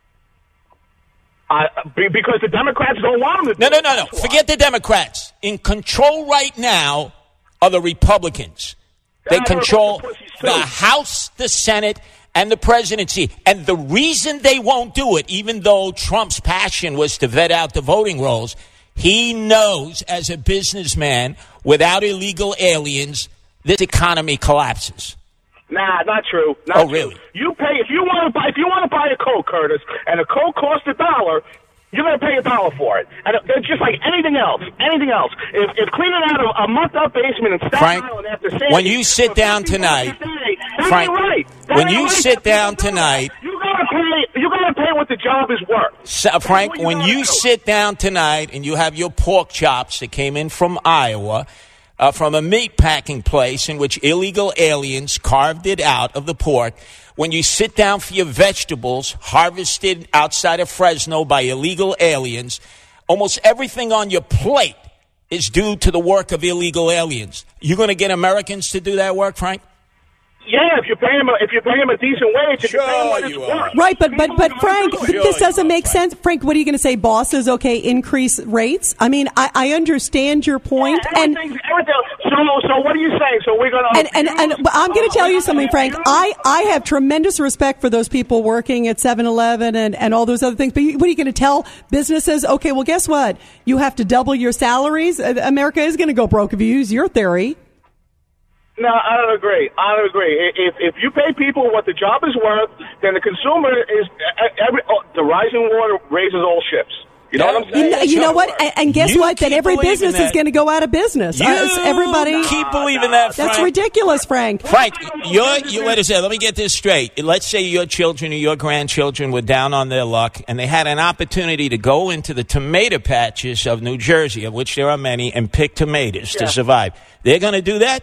Uh, be- because the Democrats don't want them to No, do no, it. no, no. That's why. Forget the Democrats. In control right now are the Republicans. They Yeah, they're control pussies, the too. House, the Senate, and the presidency. And the reason they won't do it, even though Trump's passion was to vet out the voting rolls, he knows as a businessman, without illegal aliens, this economy collapses. Nah, not true. Not Oh, true. really? You pay if you want to buy if you want to buy a Coke, Curtis, and a Coke costs a dollar. You're going to pay a dollar for it. And they're just like anything else. Anything else. If, if cleaning out a, a month-up basement in Staten Frank, Island after Sandy, when you sit down tonight, that Frank, ain't right. That when ain't you right. sit down tonight, You got to pay. You got to pay what the job is worth. So, Frank, when you sit down tonight and you have your pork chops that came in from Iowa, uh, from a meat packing place in which illegal aliens carved it out of the pork, when you sit down for your vegetables harvested outside of Fresno by illegal aliens, almost everything on your plate is due to the work of illegal aliens. You're going to get Americans to do that work, Frank? Yeah, if you pay him, a, if you pay him a decent wage, if you pay him what it's worth. Right, but but but Frank, Sure this you doesn't make sense. Frank, what are you going to say? Bosses, okay, increase rates? I mean, I, I understand your point, Yeah, and everything's- everything. So, so what are you saying? So we're going and and, and but I'm going to tell you something, Frank. I, I have tremendous respect for those people working at seven eleven and, and all those other things. But you, what are you going to tell businesses? Okay, well, guess what? You have to double your salaries. Uh, America is going to go broke if you use your theory. No, I don't agree. I don't agree. If if you pay people what the job is worth, then the consumer is every oh, the rising water raises all ships. You know what I'm saying? You know, you know what? And, and guess You what? That keep every believing business is that. going to go out of business. You Uh, everybody keep believing that, Frank. That's ridiculous, Frank. Frank, you're, you wait a second. Let me get this straight. Let's say your children or your grandchildren were down on their luck, and they had an opportunity to go into the tomato patches of New Jersey, of which there are many, and pick tomatoes Yeah. to survive. They're going to do that?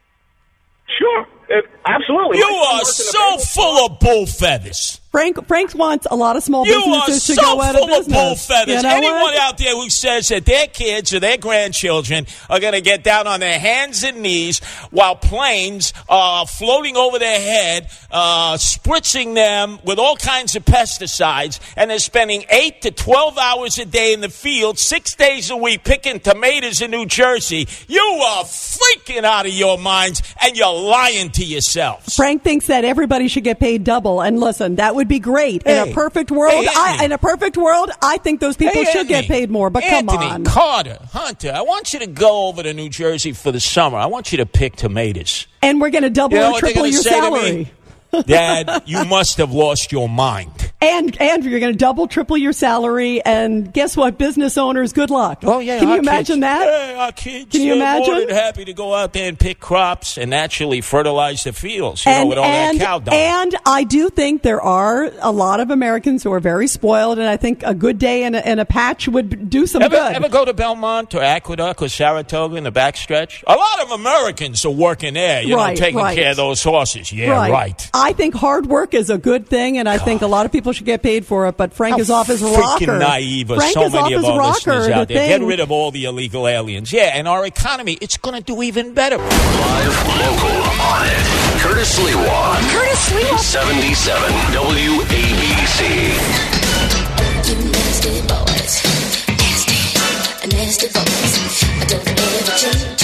Sure, it, absolutely. You My son are works in a so baseball- full of bull feathers. Frank Frank wants a lot of small You are businesses to so go out full of of business. bull feathers. You know Anyone what? out there who says that their kids or their grandchildren are going to get down on their hands and knees while planes are floating over their head, uh, spritzing them with all kinds of pesticides, and they're spending eight to twelve hours a day in the field, six days a week, picking tomatoes in New Jersey, you are freaking out of your minds, and you're lying to yourselves. Frank thinks that everybody should get paid double. And listen, that would be great. Hey. in a perfect world, Hey, I, Anthony. in a perfect world, I think those people Hey, should get Anthony. paid more. But Anthony, come on. Carter, Hunter, I want you to go over to New Jersey for the summer. I want you to pick tomatoes. And we're going to double You know or what they're triple gonna your say to salary. me? Dad, you must have lost your mind. And Andrew, you're going to double, triple your salary, and guess what? Business owners, good luck. Oh, yeah. Can you our imagine kids, that? Yeah, our kids. Can you they're more imagine? than happy to go out there and pick crops and actually fertilize the fields, you know, with all and, that cow dung. and I do think there are a lot of Americans who are very spoiled, and I think a good day and a, and a patch would do some Ever, good. ever go to Belmont or Aqueduct or Saratoga in the backstretch? A lot of Americans are working there, you Right, know, taking right. care of those horses. Yeah, right. I think hard work is a good thing, and I think a lot of people should get paid for it. But Frank How is off his freaking rocker. naive are Frank so is many off of his our rocker. listeners The out there. Get thing- rid of all the illegal aliens. Yeah, and our economy, it's going to do even better. Live, local, on it. Curtis Lewa. Curtis Lewa. seventy-seven W A B C. You nasty boys. Nasty. Nasty boys. I don't ever change.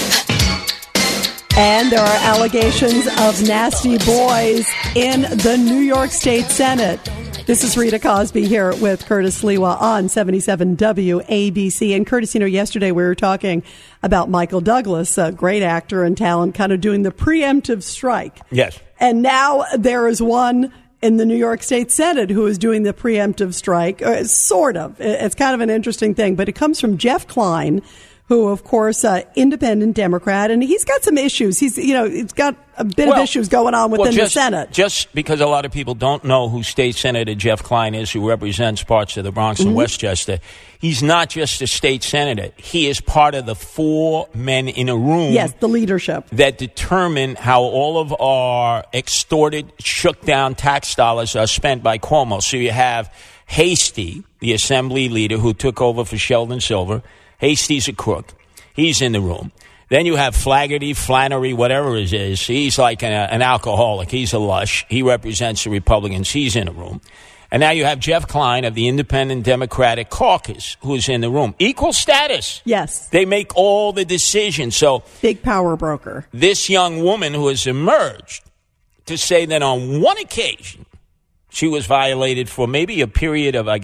And there are allegations of nasty boys in the New York State Senate. This is Rita Cosby here with Curtis Lewa on seventy-seven W A B C. And Curtis, you know, yesterday we were talking about Michael Douglas, a great actor and talent, kind of doing the preemptive strike. Yes. And now there is one in the New York State Senate who is doing the preemptive strike, uh, sort of. It's kind of an interesting thing, but it comes from Jeff Klein, who, of course, uh, independent Democrat, and he's got some issues. He's, you know, he's got a bit Well, of issues going on within well, just, the Senate. Just because a lot of people don't know who State Senator Jeff Klein is, who represents parts of the Bronx and Mhm. Westchester, he's not just a state senator. He is part of the four men in a room. Yes, the leadership. That determine how all of our extorted, shook down tax dollars are spent by Cuomo. So you have Hasty, the assembly leader who took over for Sheldon Silver. Hasty's a crook. He's in the room. Then you have Flaherty, Flannery, whatever it is. He's like an, an alcoholic. He's a lush. He represents the Republicans. He's in the room. And now you have Jeff Klein of the Independent Democratic Caucus, who's in the room. Equal status. Yes. They make all the decisions. So big power broker. This young woman who has emerged to say that on one occasion she was violated for maybe a period of, I guess,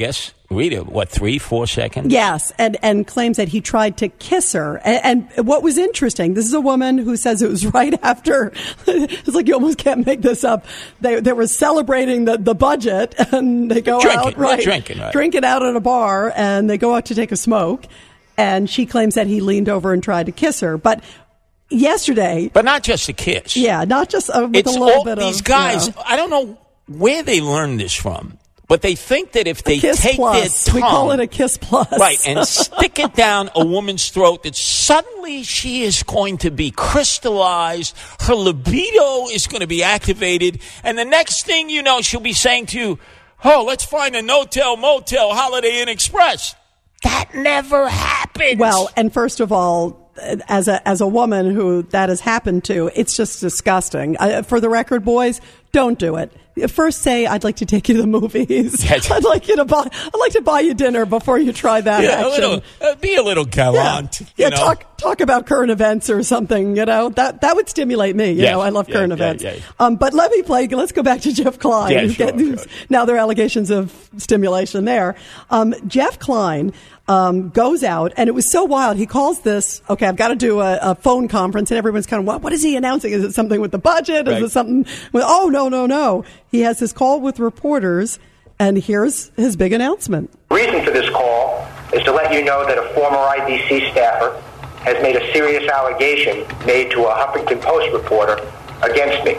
Rita, what, three, four seconds? Yes, and, and claims that he tried to kiss her. And, and what was interesting, this is a woman who says it was right after, it's like you almost can't make this up. They they were celebrating the, the budget, and they go drinking, out, right, drinking, right. drinking out at a bar, and they go out to take a smoke. And she claims that he leaned over and tried to kiss her. But yesterday... But not just a kiss. Yeah, not just uh, with it's a little all, bit these of... guys, You know, I don't know where they learned this from, but they think that if they kiss take plus. their tongue... We call it a kiss plus. Right, and stick it down a woman's throat, that suddenly she is going to be crystallized, her libido is going to be activated, and the next thing you know, she'll be saying to you, oh, let's find a no-tell, motel, Holiday Inn Express. That never happened. Well, and first of all, as a as a woman who that has happened to, it's just disgusting. Uh, for the record, boys, don't do it. First say, I'd like to take you to the movies. Yes. I'd like you to buy. I'd like to buy you dinner before you try that Yeah, action. a little, uh, be a little gallant. Yeah, you yeah know? talk talk about current events or something. You know that that would stimulate me. You Yes, know, I love yeah, current yeah, events. yeah. Um, but let me play. Let's go back to Jeff Klein. Yeah, who's sure, getting- who's- Now there are allegations of stimulation there. Um, Jeff Klein um, goes out, and it was so wild. He calls this. Okay, I've got to do a, a phone conference, and everyone's kind of, what? What is he announcing? Is it something with the budget? Is Right. it something with? Oh no, no, no. He has this call with reporters, and here's his big announcement. The reason for this call is to let you know that a former I D C staffer has made a serious allegation made to a Huffington Post reporter against me.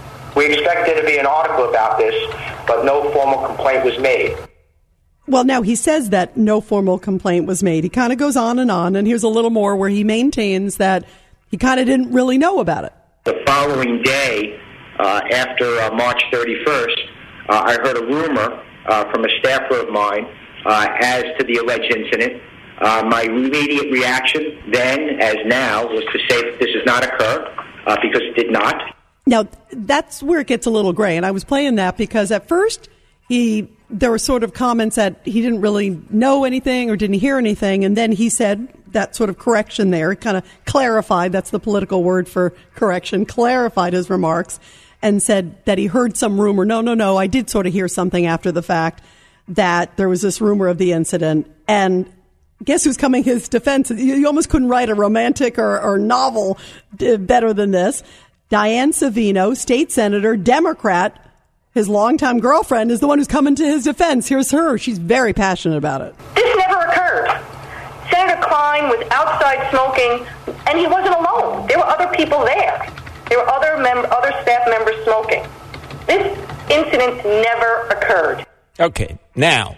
We expect there to be an article about this, but no formal complaint was made. Well, now he says that no formal complaint was made. He kind of goes on and on, and here's a little more where he maintains that he kind of didn't really know about it. The following day, uh, after uh, March thirty-first, uh, I heard a rumor uh, from a staffer of mine uh, as to the alleged incident. Uh, my immediate reaction then, as now, was to say that this does not occur, uh, because it did not. Now, that's where it gets a little gray, and I was playing that because at first he there were sort of comments that he didn't really know anything or didn't hear anything, and then he said that sort of correction there, kind of clarified, that's the political word for correction, clarified his remarks and said that he heard some rumor. No, no, no, I did sort of hear something after the fact that there was this rumor of the incident, and guess who's coming his defense? You, you almost couldn't write a romantic or, or novel d- better than this. Diane Savino, state senator, Democrat, his longtime girlfriend, is the one who's coming to his defense. Here's her. She's very passionate about it. This never occurred. Senator Klein was outside smoking, and he wasn't alone. There were other people there. There were other mem- other staff members smoking. This incident never occurred. Okay, now,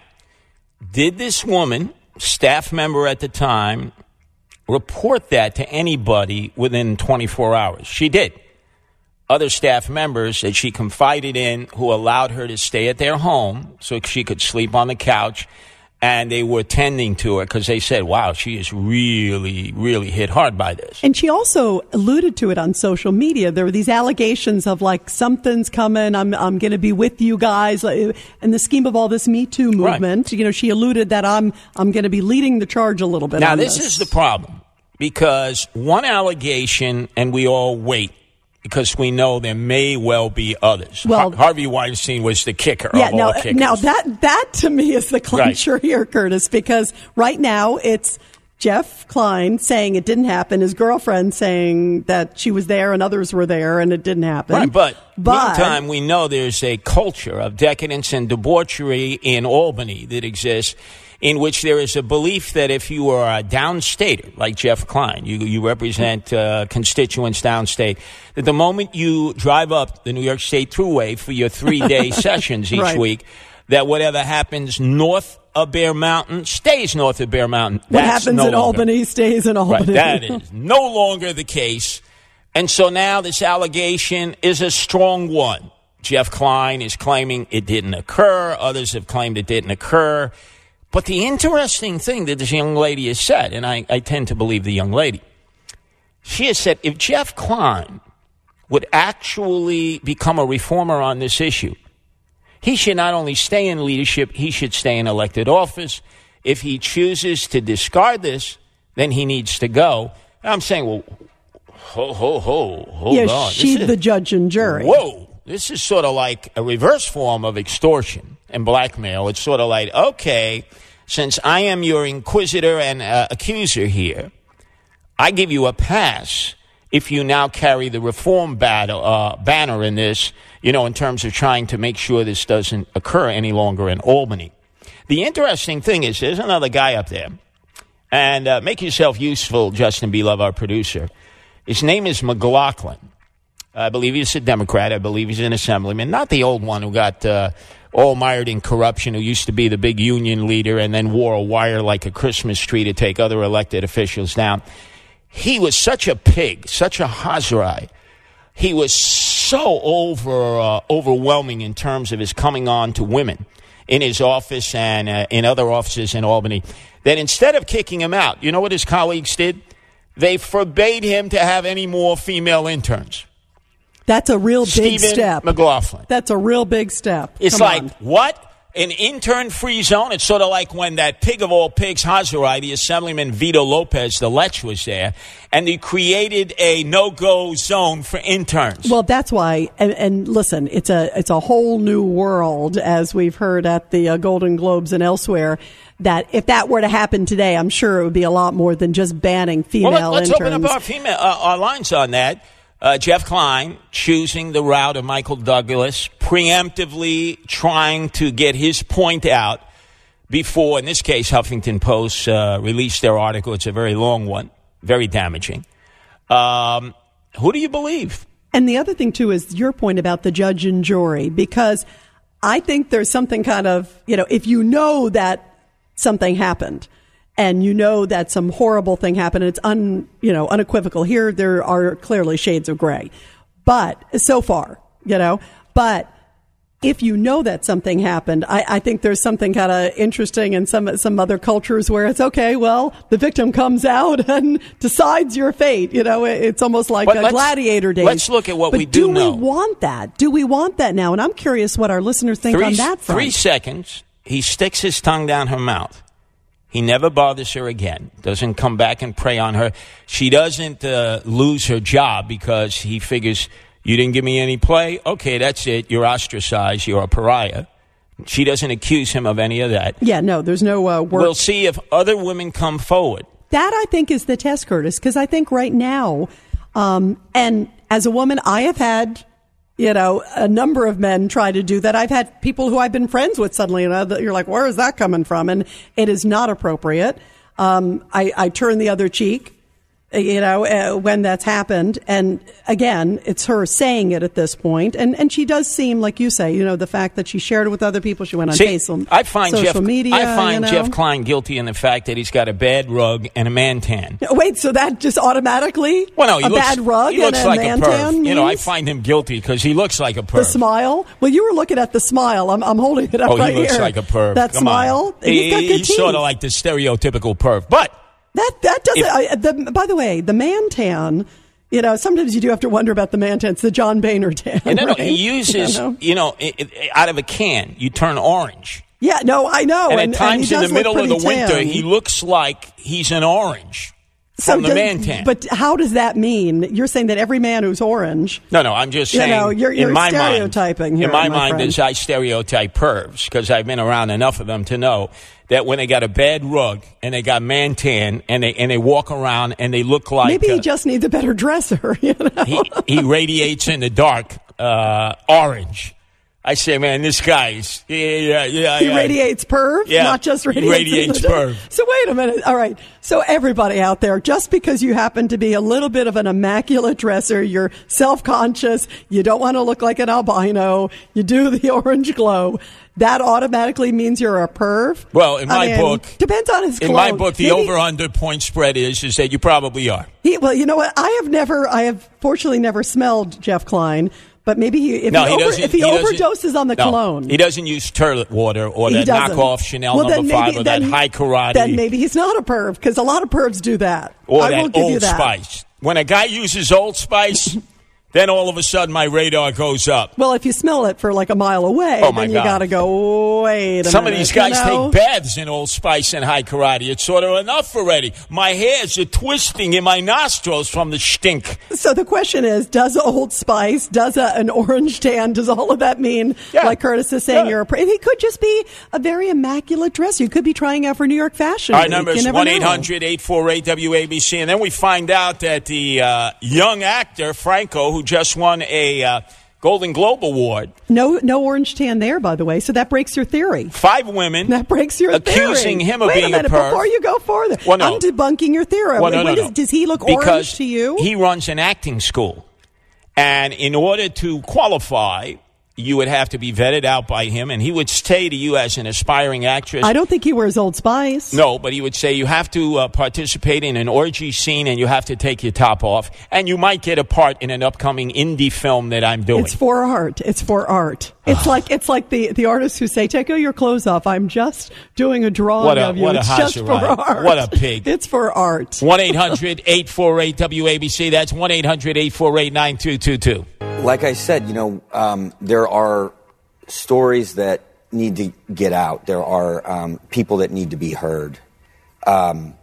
did this woman, staff member at the time, report that to anybody within twenty-four hours? She did. Other staff members that she confided in who allowed her to stay at their home so she could sleep on the couch, and they were tending to her because they said, wow, she is really, really hit hard by this. And she also alluded to it on social media. There were these allegations of like, something's coming, I'm I'm going to be with you guys. In the scheme of all this Me Too movement, right. You know, she alluded that I'm I'm going to be leading the charge a little bit now, on this. this. Is the problem, because one allegation and we all wait, because we know there may well be others. Well, Har- Harvey Weinstein was the kicker yeah, of now, all kickers. now that that to me is the clincher Right. here, Curtis, because right now it's Jeff Klein saying it didn't happen, his girlfriend saying that she was there and others were there and it didn't happen. Right, but, but meantime, we know there's a culture of decadence and debauchery in Albany that exists, in which there is a belief that if you are a downstater, like Jeff Klein, you, you represent uh, constituents downstate, that the moment you drive up the New York State Thruway for your three-day sessions each Right. week, that whatever happens north of Bear Mountain stays north of Bear Mountain. what That's happens no in longer. Albany stays in Albany. Right, that is no longer the case. And so now this allegation is a strong one. Jeff Klein is claiming it didn't occur. Others have claimed it didn't occur. But the interesting thing that this young lady has said, and I, I tend to believe the young lady, she has said if Jeff Klein would actually become a reformer on this issue, he should not only stay in leadership, he should stay in elected office. If he chooses to discard this, then he needs to go. And I'm saying, well, ho, ho, ho, hold yeah, on. she's This is- the judge and jury. Whoa. This is sort of like a reverse form of extortion and blackmail. It's sort of like, okay, since I am your inquisitor and uh, accuser here, I give you a pass if you now carry the reform battle, uh, banner in this, you know, in terms of trying to make sure this doesn't occur any longer in Albany. The interesting thing is there's another guy up there, and uh, make yourself useful, Justin B. Love, our producer. His name is McLaughlin. I believe he's a Democrat. I believe he's an assemblyman, not the old one who got uh, all mired in corruption, who used to be the big union leader and then wore a wire like a Christmas tree to take other elected officials down. He was such a pig, such a Hazarai. He was so over uh, overwhelming in terms of his coming on to women in his office and uh, in other offices in Albany that instead of kicking him out, you know what his colleagues did? They forbade him to have any more female interns. That's a real big Stephen step. McLaughlin. That's a real big step. It's Come like, on. what? An intern-free zone? It's sort of like when that pig of all pigs, Hazarai, the Assemblyman Vito Lopez, the Lech, was there, and he created a no-go zone for interns. Well, that's why. And, and listen, it's a it's a whole new world, as we've heard at the uh, Golden Globes and elsewhere. That if that were to happen today, I'm sure it would be a lot more than just banning female well, let, let's interns. open up our female uh, our lines on that. Uh, Jeff Klein choosing the route of Michael Douglas, preemptively trying to get his point out before, in this case, Huffington Post uh, released their article. It's a very long one, very damaging. Um, who do you believe? And the other thing, too, is your point about the judge and jury, because I think there's something kind of, you know, if you know that something happened, and you know that some horrible thing happened, and it's un, you know, unequivocal. Here, there are clearly shades of gray. But, so far, you know, but if you know that something happened, I, I think there's something kind of interesting in some some other cultures where it's, okay, well, the victim comes out and decides your fate. You know, it's almost like But a let's- gladiator days. let's look at what but we do know. Do we want that? Do we want that now? And I'm curious what our listeners think three, on that front. Three seconds, he sticks his tongue down her mouth. He never bothers her again, doesn't come back and prey on her. She doesn't uh, lose her job because he figures, you didn't give me any play? Okay, that's it. You're ostracized. You're a pariah. She doesn't accuse him of any of that. Yeah, no, there's no uh, work. We'll see if other women come forward. That, I think, is the test, Curtis, because I think right now, um, and as a woman, I have had, you know, a number of men try to do that. I've had people who I've been friends with suddenly, you know, that you're like, where is that coming from? And it is not appropriate. Um, I, I turn the other cheek, you know, uh, when that's happened. And again, it's her saying it at this point. And, and she does seem, like you say, you know, the fact that she shared it with other people. She went on See, Facebook, I find social Jeff, media. I find you know? Jeff Klein guilty in the fact that he's got a bad rug and a man tan. Wait, so that just automatically Well, no, he a looks, bad rug he looks and a like man a perv. tan You know, I means? find him guilty because he looks like a perv. The smile? Well, you were looking at the smile. I'm, I'm holding it up oh, right he looks here. like a perv. That Come smile. on. He's got He- good he's teeth. sort of like the stereotypical perv. But That that doesn't. I, the, by the way, the man tan. You know, sometimes you do have to wonder about the man tan. It's the John Boehner tan. and no, no, right? he uses, You know? you know, it, it, out of a can, you turn orange. Yeah, no, I know. and, And, at times and he in the does look middle of the pretty winter, tan. he looks like he's an orange from the does- man tan. But how does that mean? You're saying that every man who's orange. No, no, I'm just You saying. know, you're- you're in my stereotyping mind, here, in my, my mind, friend. as I stereotype pervs, because I've been around enough of them to know that when they got a bad rug and they got man tan and they and they walk around and they look like Maybe uh, he just needs a better dresser. You know, he, he radiates in the dark uh, orange. I say, man, this guy's yeah, yeah, yeah. he yeah. radiates perv, Yeah, not just he radiates. radiates in the- perv. So wait a minute. All right. So everybody out there, just because you happen to be a little bit of an immaculate dresser, you're self-conscious, you don't want to look like an albino, you do the orange glow, that automatically means you're a perv? Well, in I my mean, book, depends on his in my clothes. book, the Maybe- over-under point spread is is that you probably are. He, well, you know what? I have never, I have fortunately never smelled Jeff Klein, but maybe he, if No, he, he over, doesn't- if he, he doesn't- overdoses on the No, cologne. he doesn't use toilet water or He that doesn't. knockoff Chanel Well, then number maybe- five or then- that high karate Then maybe he's not a perv, because a lot of pervs do that. or I will that give Old you that. Spice. When a guy uses Old Spice, then all of a sudden my radar goes up. Well, if you smell it for like a mile away, Oh, my then you God. got to go, wait a Some minute. of these guys you know? take baths in Old Spice and High Karate. It's sort of enough already. My hairs are twisting in my nostrils from the stink. So the question is, does Old Spice, does a, an orange tan, does all of that mean, Yeah. like Curtis is saying, Yeah. you're a... Pre- he could just be a very immaculate dresser. You could be trying out for New York Fashion Our Week. number You is never one know. eight hundred eight four eight W A B C. And then we find out that the uh, young actor, Franco, who just won a uh, Golden Globe Award. No, no orange tan there, by the way. So that breaks your theory. Five women That breaks your accusing theory. him of Wait being a minute, a perv. before you go further. Well, no. I'm debunking your theory. Well, no, Wait, no, does, no. does he look Because orange to you? he runs an acting school. And in order to qualify, you would have to be vetted out by him, and he would say to you as an aspiring actress. I don't think he wears Old Spice. No, but he would say you have to uh, participate in an orgy scene and you have to take your top off, and you might get a part in an upcoming indie film that I'm doing. It's for art. It's for art. It's like it's like the, the artists who say, "Take all your clothes off. I'm just doing a drawing What a- of you. what a It's just for Hazarai. art. What a pig. It's for art." one eight hundred eight four eight W A B C. That's one eight hundred eight four eight nine two two two. Like I said, you know, um, there are stories that need to get out. There are um, people that need to be heard. Um,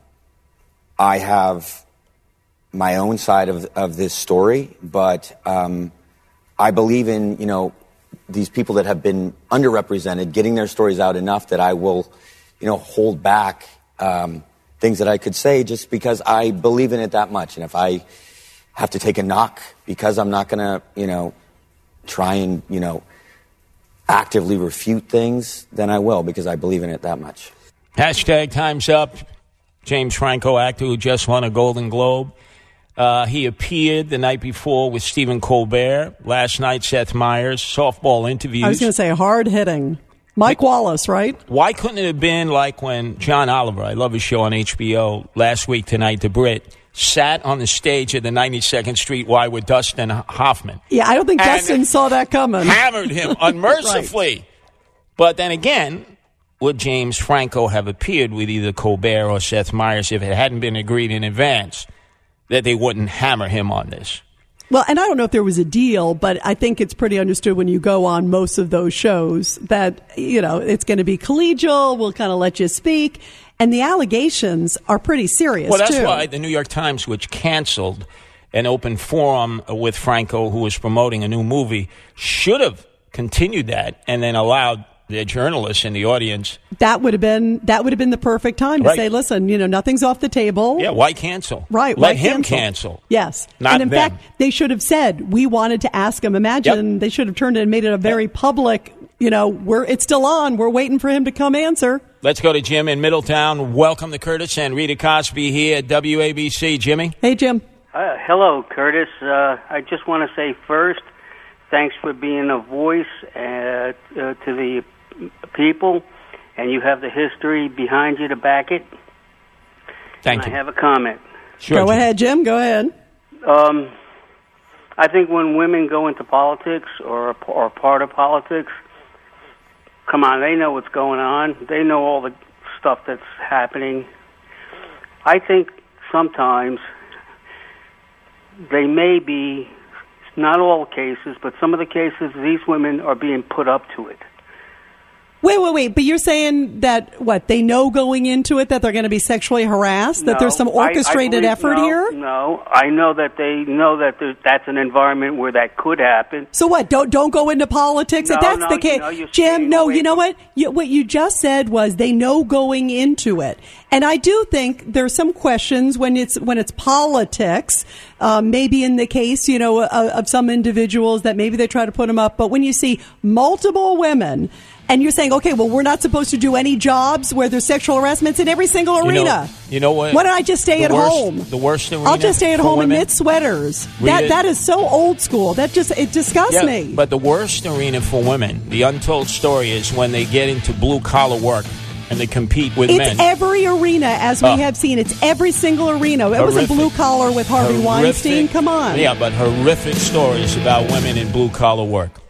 I have my own side of, of this story, but um, I believe in, you know, these people that have been underrepresented, getting their stories out enough that I will, you know, hold back um, things that I could say just because I believe in it that much. And if I have to take a knock because I'm not going to, you know, try and, you know, actively refute things, then I will because I believe in it that much. Hashtag Time's Up. James Franco, actor who just won a Golden Globe. Uh, he appeared the night before with Stephen Colbert. Last night, Seth Meyers, softball interviews. I was going to say hard hitting. Mike Wallace, right? Why couldn't it have been like when John Oliver, I love his show on H B O, last week tonight, The Brit, sat on the stage at the ninety-second Street Y with Dustin Hoffman. Yeah, I don't think And Dustin saw that coming. Hammered him unmercifully. Right. But then again, would James Franco have appeared with either Colbert or Seth Meyers if it hadn't been agreed in advance that they wouldn't hammer him on this? Well, and I don't know if there was a deal, but I think it's pretty understood when you go on most of those shows that, you know, it's going to be collegial. We'll kind of let you speak. And the allegations are pretty serious, Well, that's too. why the New York Times, which canceled an open forum with Franco, who was promoting a new movie, should have continued that and then allowed the journalists in the audience. That would have been that would have been the perfect time to Right. say, listen, you know, nothing's off the table. Yeah, why cancel? Right. Let why him cancel? cancel. Yes. Not and in them. fact, they should have said, we wanted to ask him. Imagine they should have turned it and made it a very public, you know, we're it's still on. We're waiting for him to come answer. Let's go to Jim in Middletown. Welcome to Curtis and Rita Cosby here at W A B C. Jimmy? Hey, Jim. Uh, hello, Curtis. Uh, I just want to say first, thanks for being a voice uh, uh, to the people, and you have the history behind you to back it. Thank and you. I have a comment. Sure, go Jim. ahead, Jim. Go ahead. Um, I think when women go into politics or or part of politics, come on, they know what's going on. They know all the stuff that's happening. I think sometimes they may be, not all cases, but some of the cases, these women are being put up to it. Wait, wait, wait. But you're saying that, what, they know going into it that they're going to be sexually harassed? That No, there's some I- I orchestrated believe- effort no, here? No, I know that they know that there, that's an environment where that could happen. So what? Don't don't go into politics. No, if that's no, the case, no, you're Jim. staying No, away you know from- what? You, what you just said was they know going into it, and I do think there's some questions when it's when it's politics. Um, maybe in the case, you know, of, of some individuals that maybe they try to put them up, but when you see multiple women. And you're saying, okay, well, we're not supposed to do any jobs where there's sexual harassments in every single You know- arena. You know what? Why don't I just stay The at worst- home? The worst arena I'll just stay at for home women? and knit sweaters. Rita- That that is so old school. That just it disgusts Yeah, me. but the worst arena for women, the untold story, is when they get into blue-collar work and they compete with It's men. every arena, as we Oh. have seen. It's every single arena. It wasn't Horrific. blue collar with Harvey Horrific- Weinstein. Come on. Yeah, but horrific stories about women in blue-collar work.